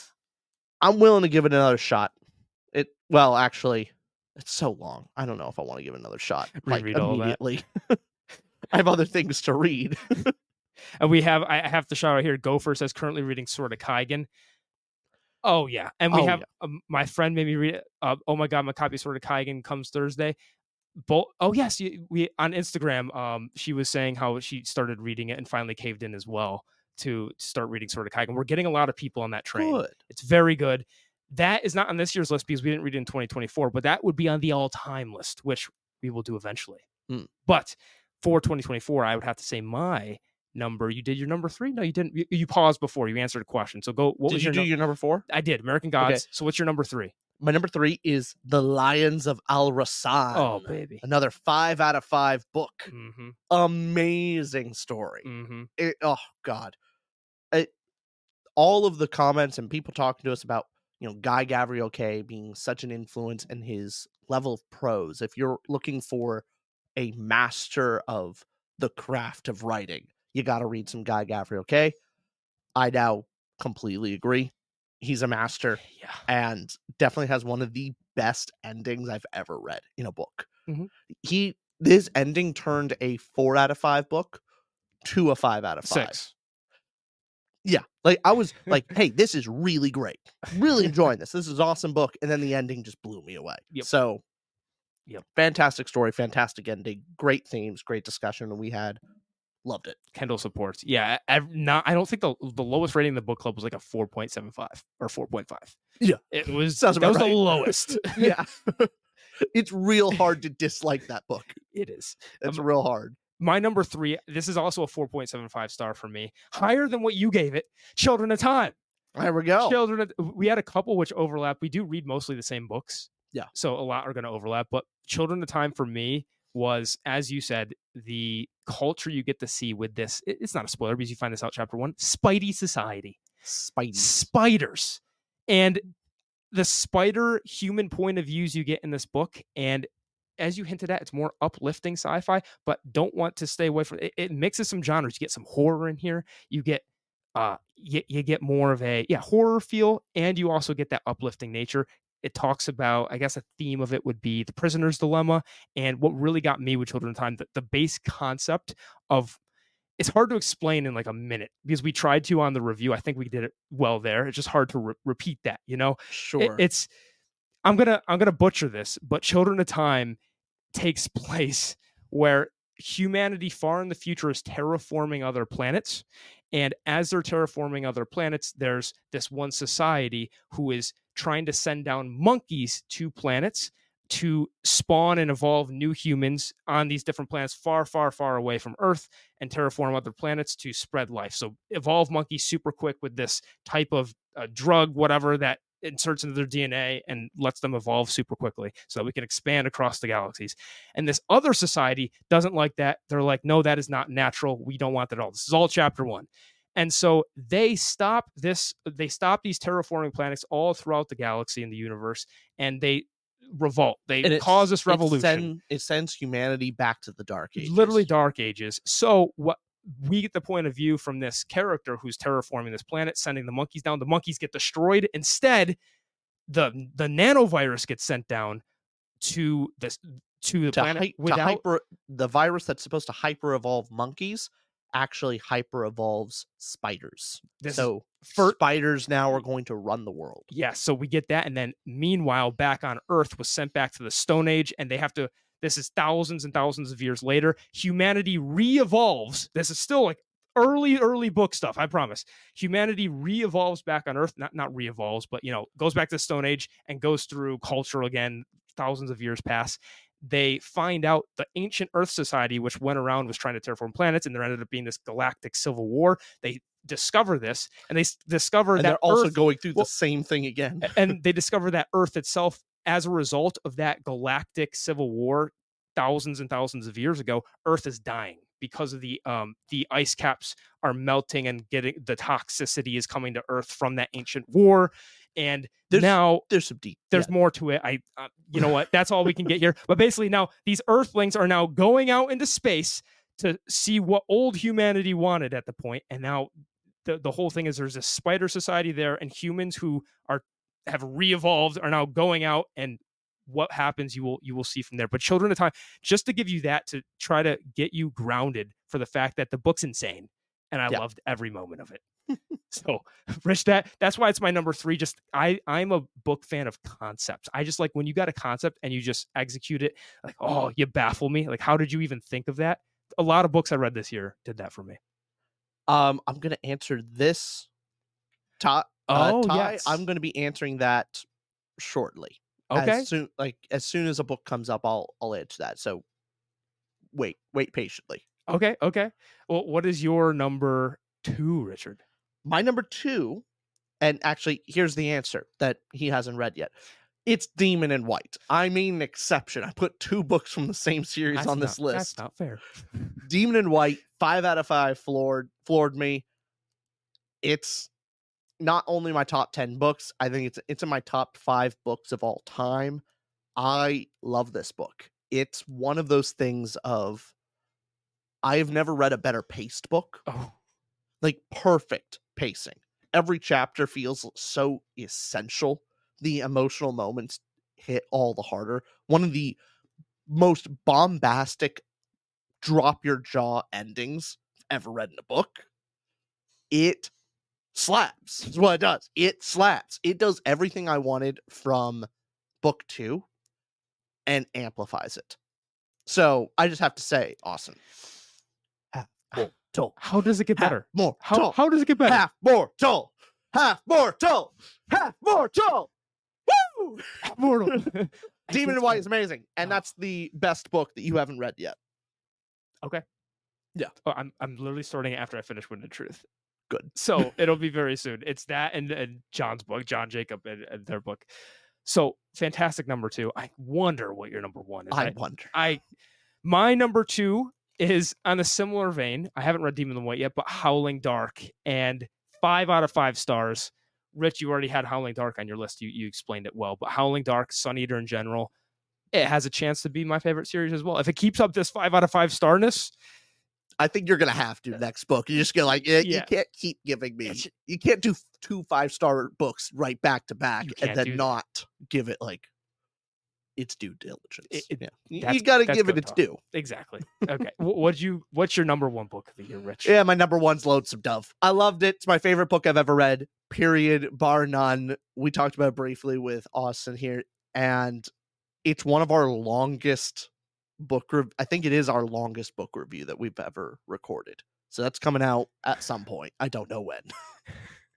I'm willing to give it another shot. It Well, actually, it's so long. I don't know if I want to give it another shot. Reread like, all immediately. That. I have other things to read. And we have, I have to shout out here, Gopher says currently reading Sword of Kaigen. Oh, yeah. And we oh, have, yeah. um, my friend made me read it. Uh, oh, my God, my copy of Sword of Kaigen comes Thursday. Both, oh yes, we on Instagram. Um, she was saying how she started reading it and finally caved in as well to start reading Sword of Kaigen. We're getting a lot of people on that train. Good. It's very good. That is not on this year's list because we didn't read it in twenty twenty-four, but that would be on the all-time list, which we will do eventually. Mm. But for twenty twenty-four, I would have to say my number. You did your number three? No, you didn't. You, you paused before you answered a question. So go. What did was you your do? No- your number four? I did. American Gods. Okay. So what's your number three? My number three is The Lions of Al-Rasan. Oh, baby. Another five out of five book. Mm-hmm. Amazing story. Mm-hmm. It, oh, God. It, all of the comments and people talking to us about, you know, Guy Gavriel Kay being such an influence and his level of prose. If you're looking for a master of the craft of writing, you got to read some Guy Gavriel Kay. I now completely agree. He's a master, yeah. and definitely has one of the best endings I've ever read in a book. Mm-hmm. He this ending turned a four out of five book to a five out of five. Six. Yeah, like I was like, hey, this is really great. Really enjoying this. This is an awesome book, and then the ending just blew me away. Yep. So, yep, fantastic story, fantastic ending, great themes, great discussion we had. Loved it. Kendall supports. Yeah, I've not. I don't think the the lowest rating in the book club was like a four point seven five or four point five. Yeah, it was. Sounds that was right. the lowest. Yeah, it's real hard to dislike that book. It is. It's um, real hard. My number three. This is also a four point seven five star for me. Higher than what you gave it. Children of Time. There we go. Children. Of, we had a couple which overlap. We do read mostly the same books. Yeah. So a lot are going to overlap. But Children of Time for me was, as you said, the culture you get to see with this. It's not a spoiler because you find this out chapter one. Spidey Society. Spidey. Spiders. And the spider human point of views you get in this book. And as you hinted at, it's more uplifting sci-fi, but don't want to stay away from it. It mixes some genres. You get some horror in here. You get uh you, you get more of a yeah horror feel, and you also get that uplifting nature. It talks about, I guess a theme of it would be the prisoner's dilemma. And what really got me with Children of Time, the, the base concept of, it's hard to explain in like a minute because we tried to on the review. I think we did it well there. It's just hard to re- repeat that, you know? Sure. It, it's, I'm going to, I'm going to butcher this, but Children of Time takes place where humanity far in the future is terraforming other planets. And as they're terraforming other planets, there's this one society who is trying to send down monkeys to planets to spawn and evolve new humans on these different planets far, far, far away from Earth and terraform other planets to spread life. So evolve monkeys super quick with this type of uh, drug, whatever, that inserts into their D N A and lets them evolve super quickly so that we can expand across the galaxies. And this other society doesn't like that. They're like, no, that is not natural. We don't want that at all. This is all chapter one. And so they stop this, they stop these terraforming planets all throughout the galaxy and the universe, and they revolt. They And it- cause this It, revolution. send, it sends humanity back to the Dark Ages. Literally Dark Ages. So what we get the point of view from this character who's terraforming this planet, sending the monkeys down. The monkeys get destroyed. Instead, the the nanovirus gets sent down to this to the to, planet hy- to without hyper the virus that's supposed to hyper evolve monkeys actually hyper evolves spiders. This so for- spiders now are going to run the world. yeah, so we get that, and then meanwhile, back on Earth was sent back to the Stone Age, and they have to. This is thousands and thousands of years later. Humanity re-evolves. This is still like early, early book stuff. I promise. Humanity re-evolves back on Earth. Not not re-evolves, but you know, goes back to the Stone Age and goes through culture again. Thousands of years pass. They find out the ancient Earth Society, which went around, was trying to terraform planets, and there ended up being this galactic civil war. They discover this, and they s- discover And that they're also Earth, going through well, the same thing again. and they discover that Earth itself, as a result of that galactic civil war thousands and thousands of years ago, Earth is dying because of the um the ice caps are melting and getting the toxicity is coming to Earth from that ancient war. And There's- now There's some deep. there's yeah. more to it. I, uh, you know what? That's all we can get here. But basically, now these Earthlings are now going out into space to see what old humanity wanted at the point. And now the the whole thing is there's a spider society there, and humans who are have re-evolved are now going out, and what happens you will you will see from there. But Children of Time, just to give you that, to try to get you grounded for the fact that the book's insane, and I Yeah. loved every moment of it. So, Rich, that that's why it's my number three. Just I I'm a book fan of concepts. I just like when you got a concept and you just execute it. Like, oh, you baffle me. Like, how did you even think of that? A lot of books I read this year did that for me. Um, I'm gonna answer this. Ty, Oh, uh, Ty, yes. I'm gonna be answering that shortly. Okay. As soon, like as soon as a book comes up, I'll I'll answer that. So wait, wait patiently. Okay. Okay. Well, what is your number two, Richard? My number two, and actually, here's the answer that he hasn't read yet. It's Demon in White. I mean, an exception. I put two books from the same series That's on this not- That's list. not fair. Demon in White, five out of five, floored, floored me. It's not only my top ten books. I think it's it's in my top five books of all time. I love this book. It's one of those things of I have never read a better paced book. Oh, Like perfect pacing. Every chapter feels so essential. The emotional moments hit all the harder. One of the most bombastic drop your jaw endings I've ever read in a book. It slaps. Is what it does. It slaps. It does everything I wanted from book two and amplifies it. So I just have to say, awesome. Half mortal. how does it get Half better? mortal. How how does it get better? Half mortal. Half mortal. Half mortal. Woo! Mortal. Demon in White is amazing, and that's the best book that you haven't read yet. Okay. Yeah. Oh, I'm I'm literally starting after I finish Wind of Truth. Good. So it'll be very soon. It's that and, and John's book, John Jacob and, and their book. So fantastic number two. I wonder what your number one is. I wonder. I my number two is on a similar vein. I haven't read Demon in the White yet, but Howling Dark, and five out of five stars. Rich, you already had Howling Dark on your list. You you explained it well, but Howling Dark, Sun Eater in general, it has a chance to be my favorite series as well. If it keeps up this five out of five starness, I think you're gonna have to next book. You're just gonna like eh, Yeah. you can't keep giving me. It's- You can't do two five star books right back to back You and can't then do that. not give it like its due diligence. It- it- yeah. You- that's- you got to that's give it good its talk. due. exactly. Okay. Wh- What'd you? What's your number one book of the year, Rich? Yeah, my number one's Lonesome Dove. I loved it. It's my favorite book I've ever read. Period, bar none. We talked about it briefly with Austin here, and it's one of our longest book. Rev- I think it is our longest book review that we've ever recorded. So that's coming out at some point. I don't know when.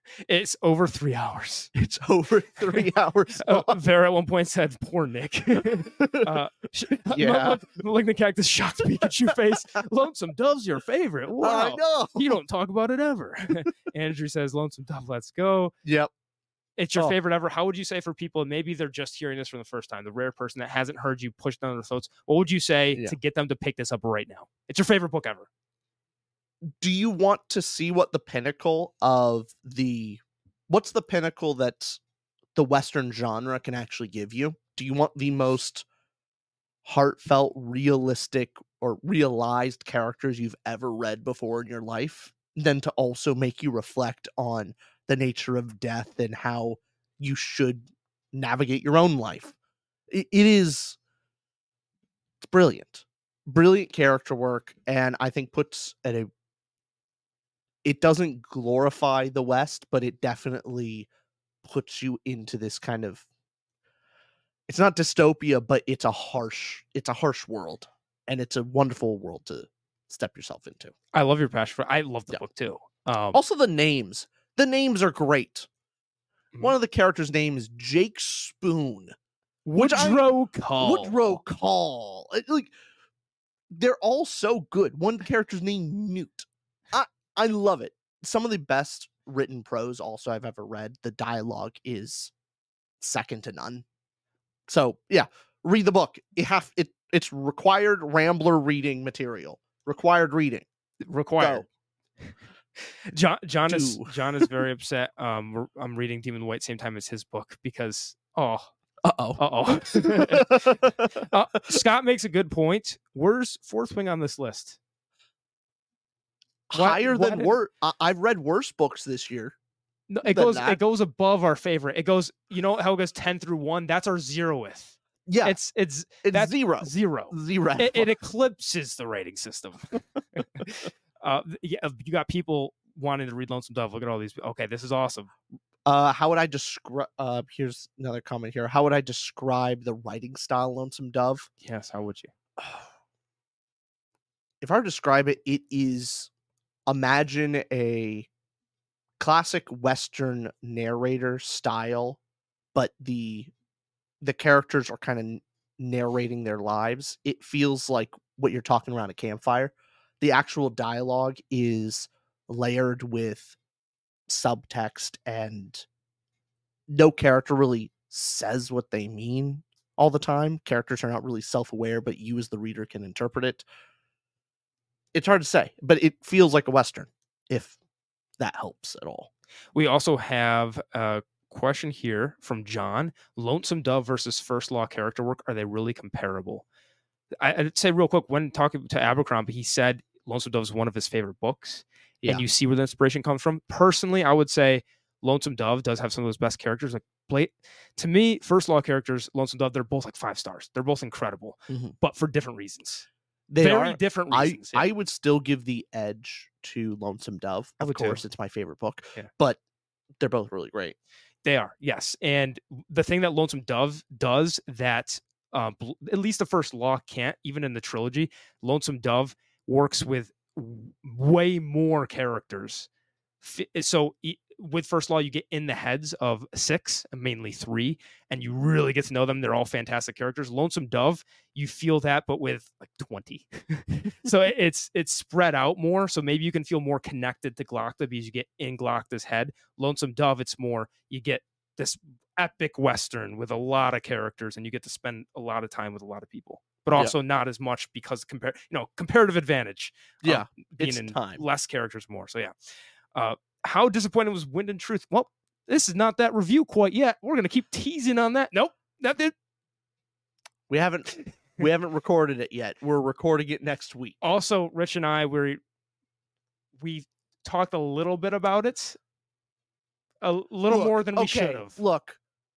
It's over three hours. It's over three hours. Uh, Vera at one point said, "Poor Nick." uh, sh- Yeah. Look, like the cactus shocked Pikachu face. Lonesome Dove's your favorite. Wow. I know. You don't talk about it ever. Andrew says, "Lonesome Dove, let's go." Yep. It's your Oh. favorite ever. How would you say for people, maybe they're just hearing this for the first time, the rare person that hasn't heard you push down their throats, what would you say Yeah. to get them to pick this up right now? It's your favorite book ever. Do you want to see what the pinnacle of the what's the pinnacle that the Western genre can actually give you? Do you want the most heartfelt, realistic, or realized characters you've ever read before in your life? Then to also make you reflect on the nature of death and how you should navigate your own life. It, it is it's brilliant. Brilliant character work, and I think puts at a it doesn't glorify the West, but it definitely puts you into this kind of it's not dystopia, but it's a harsh it's a harsh world, and it's a wonderful world to step yourself into. I love your passion for I love the Yeah. book too. Um, Also the names. The names are great. Mhm. One of the characters' name is Jake Spoon. which I- Woodrow Call. Woodrow Call. It- Like they're all so good. One character's name Newt. I I love it. Some of the best written prose also I've ever read. The dialogue is second to none. So yeah, read the book. It have it. It's required Rambler reading material. Required reading. Required. John John is Do. John is very upset. Um, we're- I'm reading Demon White same time as his book because oh Uh oh. uh oh. uh, Scott makes a good point. Where's Fourth Wing on this list? Why- Higher why than did- worse. I've read worse books this year. No, it than goes that. it goes above our favorite. It goes you know how it goes ten through one. That's our zeroth. Yeah, It's it's it's that's zero. zero. Zero. It, it eclipses the rating system. uh, yeah, you got people wanting to read Lonesome Dove. Look at all these. Okay, this is awesome. Uh, how would I describe? Uh, here's another comment here. How would I describe the writing style, of Lonesome Dove? Yes, how would you? If I were to describe it, it is imagine a classic Western narrator style, but the the characters are kind of narrating their lives. It feels like what you're talking around a campfire. The actual dialogue is layered with subtext, and no character really says what they mean all the time. Characters are not really self-aware, but you as the reader can interpret it. It's hard to say, but it feels like a Western, if that helps at all. We also have a question here from John. Lonesome Dove versus First Law character work, are they really comparable? I, I'd say real quick, when talking to Abercrombie, he said Lonesome Dove is one of his favorite books. Yeah. And you see where the inspiration comes from. Personally, I would say Lonesome Dove does have some of those best characters. Like Blade, to me, First Law characters, Lonesome Dove, they're both like five stars. They're both incredible, Mhm. but for different reasons. They Very are. different I, reasons. yeah. I would still give the edge to Lonesome Dove. I Of would too. course, it's my favorite book, Yeah. but they're both really great. They are, yes. And the thing that Lonesome Dove does that uh, bl- at least the First Law can't, even in the trilogy, Lonesome Dove works with w- way more characters. Fi- So e- with First Law, you get in the heads of six, mainly three, and you really get to know them. They're all fantastic characters. Lonesome Dove, you feel that, but with like twenty. So it- it's it's spread out more. So maybe you can feel more connected to Glocta because you get in Glocta's head. Lonesome Dove, it's more you get this epic Western with a lot of characters, and you get to spend a lot of time with a lot of people, but Yeah. also not as much because compare you know comparative advantage. of Yeah, being it's in time. less characters more. So yeah. Uh, how disappointed was Wind and Truth? Well, this is not that review quite yet. We're gonna keep teasing on that. Nope, that did. We haven't we haven't recorded it yet. We're recording it next week. Also, Rich and I we we talked a little bit about it, a little Look, more than we okay, should have. Look,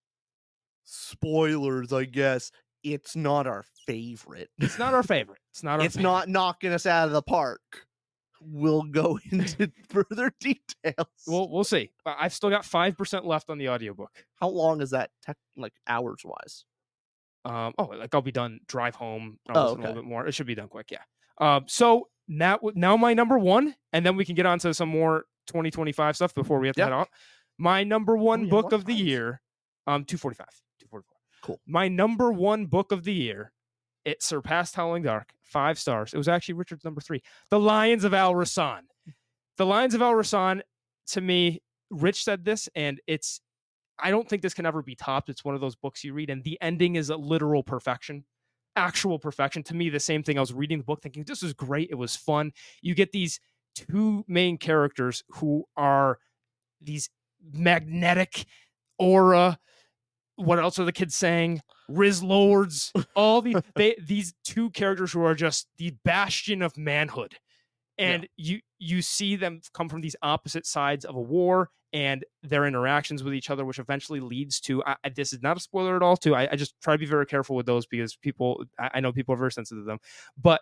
spoilers, I guess. It's not our favorite. It's not our favorite. It's not our. It's favorite. not knocking us out of the park. We'll go into further details. We'll we'll see. I- I've still got five percent left on the audiobook. How long is that, tech, like hours wise? Um, oh, like I'll be done. Drive home. I'll Oh, listen a okay. little bit more. It should be done quick. Yeah. Um, so now now my number one, and then we can get on to some more twenty twenty-five stuff before we have to Yeah. head out. My number one Oh, yeah, book what of the times? year, um, two forty-five. two forty-four. Cool. My number one book of the year, it surpassed Howling Dark, five stars. It was actually Richard's number three. The Lions of Al Rassan. The Lions of Al Rassan, to me, Rich said this, and it's, I don't think this can ever be topped. It's one of those books you read, and the ending is a literal perfection, actual perfection. To me, the same thing. I was reading the book thinking, this is great. It was fun. You get these two main characters who are these magnetic aura. What else are the kids saying? Riz Lords. All these, they, these two characters who are just the bastion of manhood. And yeah. you you see them come from these opposite sides of a war and their interactions with each other, which eventually leads to, I, this is not a spoiler at all, too. I, I just try to be very careful with those because people, I, I know people are very sensitive to them. But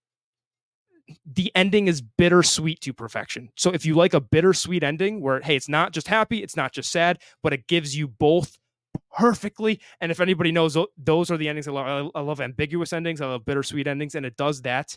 the ending is bittersweet to perfection. So if you like a bittersweet ending where, hey, it's not just happy, it's not just sad, but it gives you both perfectly. And if anybody knows, those are the endings I love. I love ambiguous endings. I love bittersweet endings. And it does that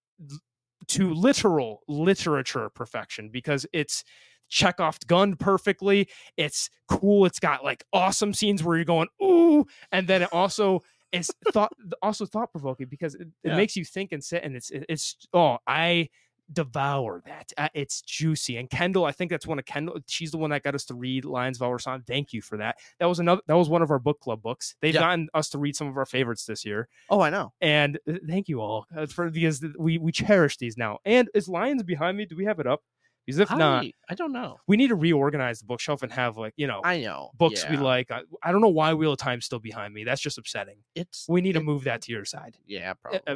to literal literature perfection because it's Chekhov's gun perfectly. It's cool. It's got like awesome scenes where you're going, ooh. And then it also is thought, also thought provoking because it, it yeah. makes you think and sit. And it's, it's, oh, I devour that. Uh, it's juicy. And Kendall, I think that's one of Kendall. She's the one that got us to read Lions of Al Rassan. Thank you for that. That was another, that was one of our book club books. They've yeah. gotten us to read some of our favorites this year. Oh, I know. And uh, thank you all uh, for because we, we cherish these now. And is Lions behind me? Do we have it up? Because if I, not, I don't know. We need to reorganize the bookshelf and have like, you know, I know books yeah. we like. I, I don't know why Wheel of Time's still behind me. That's just upsetting. It's we need it, to move that to your side. Yeah, probably.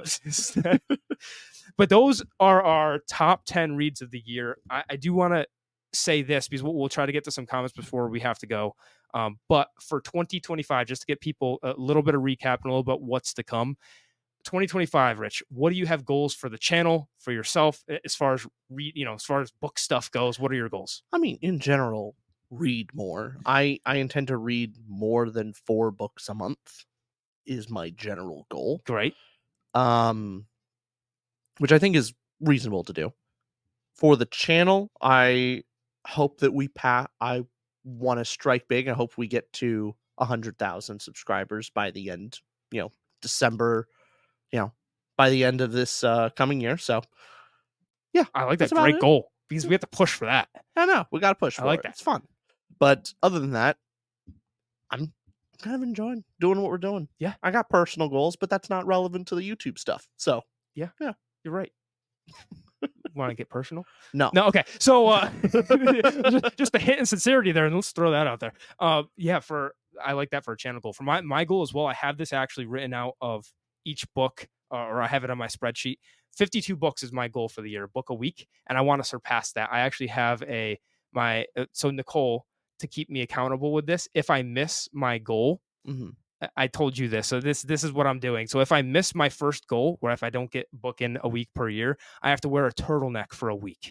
But those are our top ten reads of the year. I, I do want to say this because we'll, we'll try to get to some comments before we have to go. Um, but for twenty twenty-five, just to get people a little bit of recap and a little bit what's to come. twenty twenty-five, Rich, what do you have goals for the channel, for yourself, as far as read, you know, as far as book stuff goes? What are your goals? I mean, in general, read more. I, I intend to read more than four books a month is my general goal. Great. Um, which I think is reasonable to do. For the channel, I hope that we pass. I want to strike big. I hope we get to one hundred thousand subscribers by the end, you know, December, you know, by the end of this uh, coming year. So, yeah, I like that. Great it. goal because we have to push for that. I know we got to push. For I like it. that. It's fun. But other than that, I'm kind of enjoying doing what we're doing. Yeah, I got personal goals, but that's not relevant to the YouTube stuff. So, yeah, yeah, you're right. Want to get personal? No, no. Okay, so uh, just, just a hint and sincerity there, and let's throw that out there. Uh, yeah, for I like that for a channel goal. For my my goal as well, I have this actually written out of each book, uh, or I have it on my spreadsheet. fifty-two books is my goal for the year, a book a week, and I want to surpass that. I actually have a my uh, so Nicole to keep me accountable with this. If I miss my goal. Mm-hmm. I told you this. So this this is what I'm doing. So if I miss my first goal, where if I don't get book in a week per year, I have to wear a turtleneck for a week.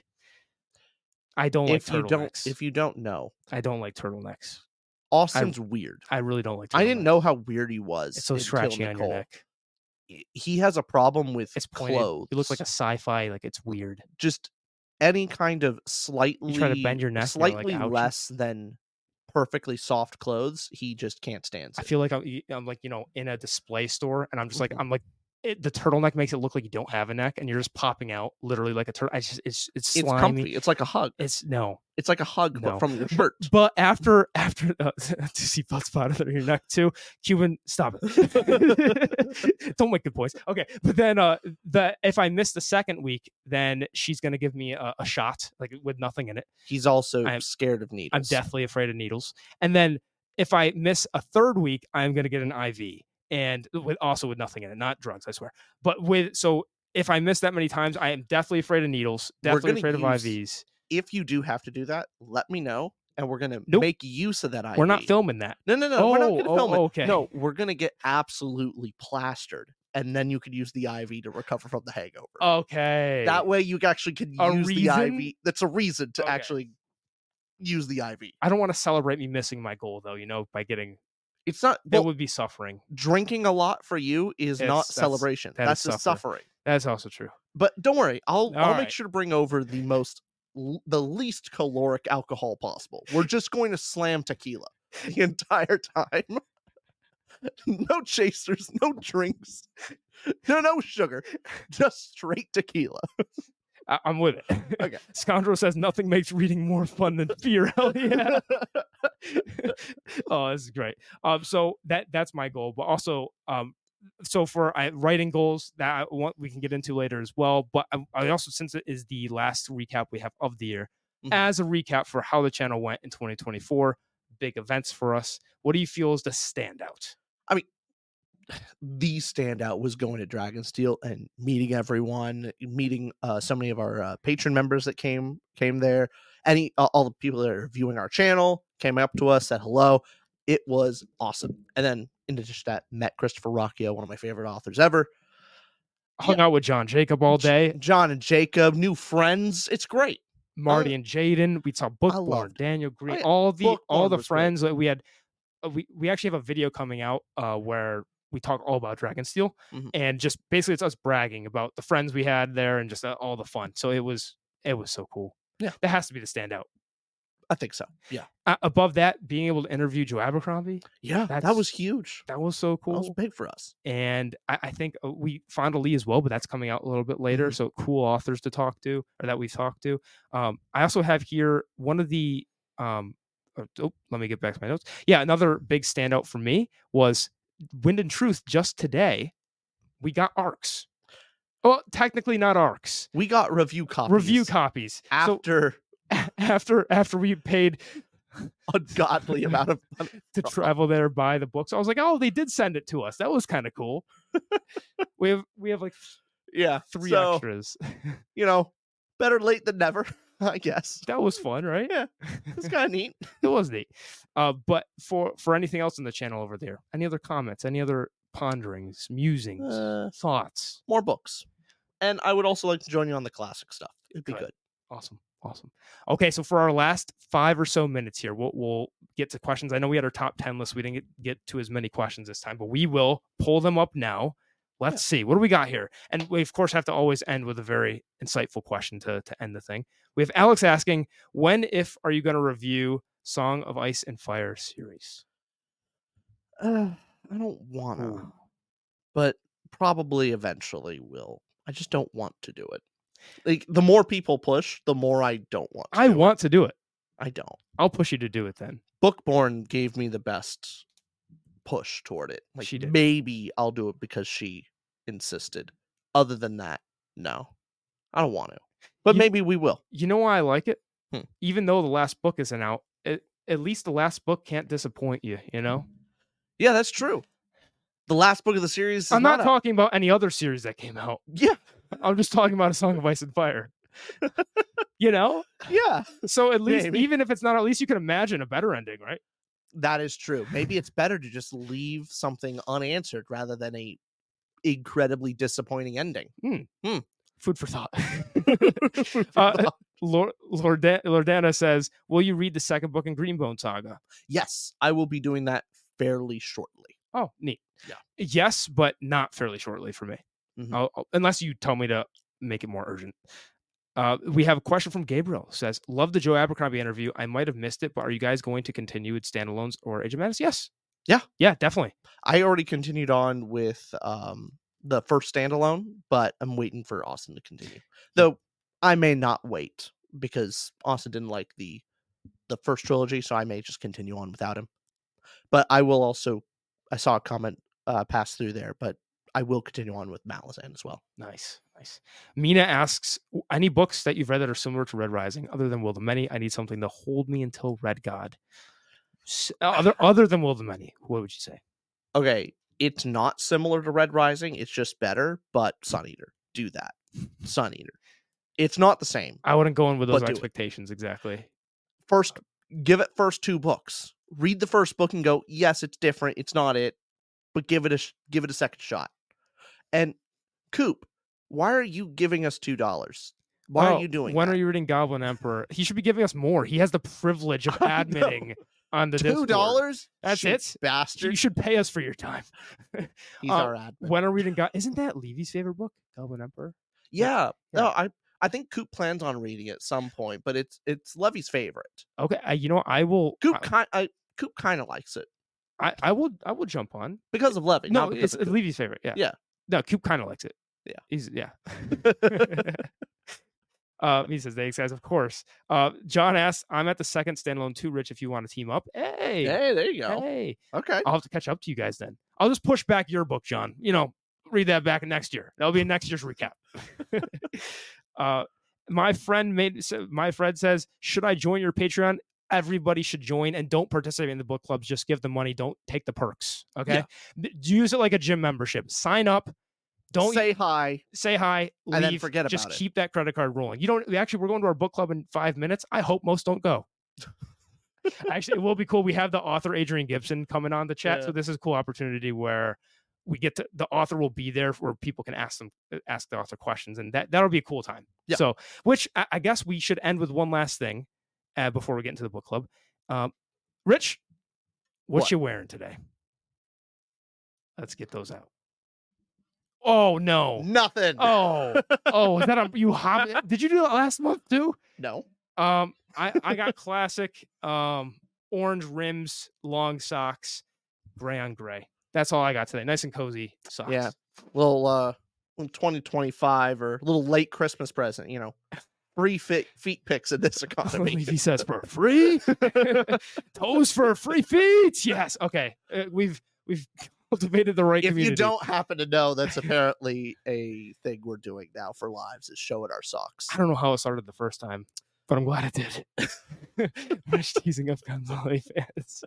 I don't if like you turtlenecks. Don't, if you don't know, I don't like turtlenecks. Austin's I, weird. I really don't like turtlenecks. I didn't know how weird he was. It's so scratchy on your neck. He has a problem with it's pointed. clothes. It looks like a sci-fi, like it's weird. Just any kind of slightly you try to bend your neck, slightly like, less than perfectly soft clothes, he just can't stand it. I feel like I'm, I'm like, you know, in a display store, and I'm just like, I'm like, it, the turtleneck makes it look like you don't have a neck, and you're just popping out literally like a turtle. I just, it's, it's, slimy. It's comfy. It's like a hug. It's no, it's like a hug, no. but from your shirt. But after, after uh, to see blood spot under your neck too, Cuban, stop it. Don't make good points. Okay, but then uh, the if I miss the second week, then she's gonna give me a, a shot like with nothing in it. He's also I'm scared of needles. I'm deathly afraid of needles. And then if I miss a third week, I'm gonna get an I V. And with also with nothing in it, not drugs, I swear. But with so if I miss that many times, I am deathly afraid of needles, definitely afraid use, of I Vs. If you do have to do that, let me know, and we're gonna nope. make use of that I V. We're not filming that. No, no, no. Oh, we're not gonna oh, film it. Okay. No, we're gonna get absolutely plastered, and then you could use the I V to recover from the hangover. Okay. That way, you actually can a use reason? the I V. That's a reason to okay. actually use the I V. I don't want to celebrate me missing my goal, though. You know, by getting. It's not. That well, would be suffering. Drinking a lot for you is it's, not that's, celebration. That that's is the suffering. That's also true. But don't worry, I'll All I'll right. make sure to bring over the most l- the least caloric alcohol possible. We're just going to slam tequila the entire time. No chasers, no drinks, no no sugar, just straight tequila. I- I'm with it. Okay. Scoundrel says nothing makes reading more fun than fear. Hell yeah. Oh, this is great. Um, so that that's my goal, but also um, so for uh, writing goals that I want we can get into later as well. But I, I also, since it is the last recap we have of the year, mm-hmm. as a recap for how the channel went in twenty twenty-four, big events for us. What do you feel is the standout? I mean, the standout was going to Dragonsteel and meeting everyone, meeting uh, so many of our uh, patron members that came came there. Any uh, all the people that are viewing our channel came up to us, said hello. It was awesome. And then in addition to that, met Christopher Rocchio, one of my favorite authors ever. Hung yeah. out with John Jacob all day. John and Jacob, new friends. It's great. Marty I, and Jaden. We saw Bookborn, Daniel Green, oh, yeah. all the Bookborn all the friends great. that we had. Uh, we we actually have a video coming out uh, where we talk all about Dragonsteel, mm-hmm. and just basically it's us bragging about the friends we had there and just uh, all the fun. So it was it was so cool. Yeah, that has to be the standout. I think so. Yeah. Uh, above that, being able to interview Joe Abercrombie. Yeah, that was huge. That was so cool. That was big for us. And I, I think we found Ali as well, but that's coming out a little bit later. Mm-hmm. So cool authors to talk to, or that we've talked to. Um, I also have here one of the. Um, oh, let me get back to my notes. Yeah, another big standout for me was Wind and Truth. Just today, we got arcs. Well, technically not arcs. We got review copies. Review copies after. So, after after we paid ungodly amount of money to travel there, buy the books, I was like, oh, they did send it to us. That was kind of cool. we have we have like yeah three so, extras. You know, better late than never, I guess. That was fun, right? Yeah, it's kind of neat. It was neat. Uh, but for for anything else in the channel over there, any other comments, any other ponderings, musings, uh, thoughts, more books, and I would also like to join you on the classic stuff. It'd be good. good. Awesome. Awesome. Okay, so for our last five or so minutes here, we'll, we'll get to questions. I know we had our top ten list. We didn't get, get to as many questions this time, but we will pull them up now. Let's yeah. see. What do we got here? And we, of course, have to always end with a very insightful question to, to end the thing. We have Alex asking, when, if, are you going to review Song of Ice and Fire series? Uh, I don't want to, but probably eventually will. I just don't want to do it. Like, the more people push, the more I don't want to I do want it. to do it. I don't. I'll push you to do it then. Bookborn gave me the best push toward it. Like, she did. Maybe I'll do it because she insisted. Other than that, no. I don't want to. But you, maybe we will. You know why I like it? Hmm. Even though the last book isn't out, it, at least the last book can't disappoint you, you know? Yeah, that's true. The last book of the series is I'm not, not talking about any other series that came out. Yeah. I'm just talking about A Song of Ice and Fire. You know? Yeah. So at least, Maybe. even if it's not, at least you can imagine a better ending, right? That is true. Maybe it's better to just leave something unanswered rather than a incredibly disappointing ending. Hmm. Hmm. Food for thought. Food for uh, thought. Lord, Lorda- Lordana says, will you read the second book in Greenbone Saga? Yes, I will be doing that fairly shortly. Oh, neat. Yeah. Yes, but not fairly shortly for me. Mm-hmm. I'll, I'll, unless you tell me to make it more urgent. Uh, we have a question from Gabriel. Says, love the Joe Abercrombie interview. I might have missed it, but are you guys going to continue with standalones or Age of Madness? Yes. Yeah. Yeah, definitely. I already continued on with um, the first standalone, but I'm waiting for Austin to continue. Though I may not wait because Austin didn't like the the first trilogy, so I may just continue on without him. But I will also, I saw a comment uh, pass through there, but I will continue on with Malazan as well. Nice, nice. Mina asks, any books that you've read that are similar to Red Rising, other than Will the Many? I need something to hold me until Red God. So, other other than Will the Many, what would you say? Okay, it's not similar to Red Rising. It's just better, but Sun Eater. Do that. Sun Eater. It's not the same. I wouldn't go in with those expectations, exactly. First, give it first two books. Read the first book and go, yes, it's different. It's not it. But give it a give it a second shot. And Coop, why are you giving us two dollars? Why oh, are you doing when that? When are you reading Goblin Emperor? He should be giving us more. He has the privilege of admitting on the two dollars. That's it, bastard. You should pay us for your time. He's uh, our admin. When are we reading? Go- Isn't that Levy's favorite book, Goblin Emperor? Yeah. yeah. No, I I think Coop plans on reading it at some point, but it's it's Levy's favorite. Okay, I, you know I will. Coop I, kind I, Coop kind of likes it. I, I will I will jump on because of Levy. No, not because it's of Levy's favorite. Yeah, yeah. No, Coop kind of likes it. Yeah, he's yeah. uh, he says thanks, guys. Of course. Uh, John asks, "I'm at the second standalone too, Rich. If you want to team up, hey, hey, there you go. Hey, okay. I'll have to catch up to you guys then. I'll just push back your book, John. You know, read that back next year. That'll be next year's recap." uh, my friend made my friend says, "Should I join your Patreon?" Everybody should join and don't participate in the book clubs. Just give the money. Don't take the perks. Okay. Yeah. Use it like a gym membership. Sign up. Don't say hi. Say hi. Leave, and then forget about just it. Just keep that credit card rolling. You don't. We actually, we're going to our book club in five minutes. I hope most don't go. Actually, it will be cool. We have the author Adrian Gibson coming on the chat, yeah. So this is a cool opportunity where we get to the author will be there where people can ask them ask the author questions, and that that'll be a cool time. Yeah. So, which I, I guess we should end with one last thing. Uh, before we get into the book club, um, Rich, what, what you wearing today? Let's get those out. Oh no, nothing. Oh, oh, is that a you hobby? Did you do that last month too? No. Um, I I got classic um orange rims, long socks, gray on gray. That's all I got today. Nice and cozy socks. Yeah, little uh, twenty twenty-five or a little late Christmas present, you know. Free fit, feet pics in this economy. He says for free toes for free feet. Yes. Okay. Uh, we've we've cultivated the right if community. You don't happen to know, that's apparently a thing we're doing now for lives is showing our socks. I don't know how it started the first time, but I'm glad it did. Rich teasing up Gonzalez fans.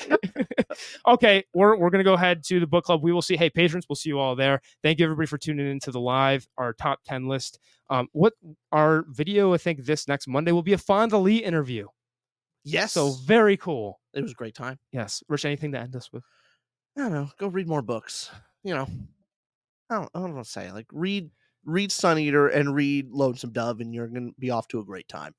Okay, we're we're gonna go ahead to the book club. We will see. Hey, patrons, we'll see you all there. Thank you everybody for tuning into the live, our top ten list. Um, what our video, I think this next Monday will be a Fonda Lee interview. Yes. So very cool. It was a great time. Yes. Rich, anything to end us with? I don't know. Go read more books. You know, I don't, I don't want to say like read read Sun Eater and read Lonesome Dove, and you're gonna be off to a great time.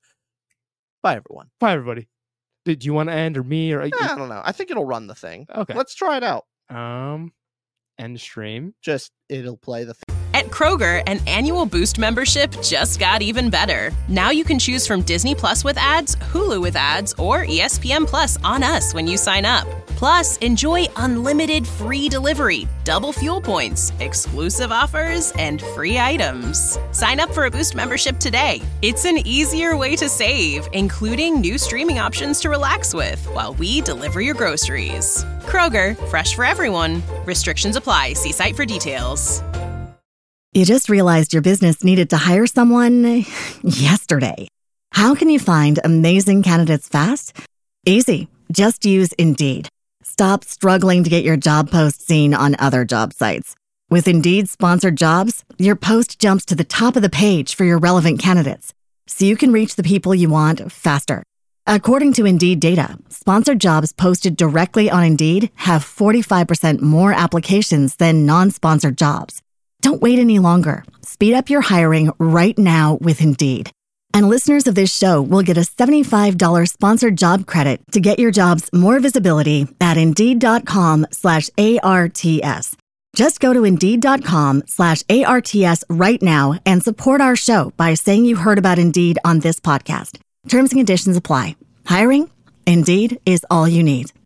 Bye, everyone. Bye, everybody. Did you want to end or me or I don't know. I think it'll run the thing. Okay. Let's try it out. Um, end stream. Just it'll play the thing. At Kroger, an annual Boost membership just got even better. Now you can choose from Disney Plus with ads, Hulu with ads, or E S P N Plus on us when you sign up. Plus, enjoy unlimited free delivery, double fuel points, exclusive offers, and free items. Sign up for a Boost membership today. It's an easier way to save, including new streaming options to relax with while we deliver your groceries. Kroger, fresh for everyone. Restrictions apply. See site for details. You just realized your business needed to hire someone yesterday. How can you find amazing candidates fast? Easy. Just use Indeed. Stop struggling to get your job post seen on other job sites. With Indeed sponsored jobs, your post jumps to the top of the page for your relevant candidates, so you can reach the people you want faster. According to Indeed data, sponsored jobs posted directly on Indeed have forty-five percent more applications than non-sponsored jobs. Don't wait any longer. Speed up your hiring right now with Indeed. And listeners of this show will get a seventy-five dollars sponsored job credit to get your jobs more visibility at Indeed.com slash ARTS. Just go to Indeed.com slash ARTS right now and support our show by saying you heard about Indeed on this podcast. Terms and conditions apply. Hiring? Indeed is all you need.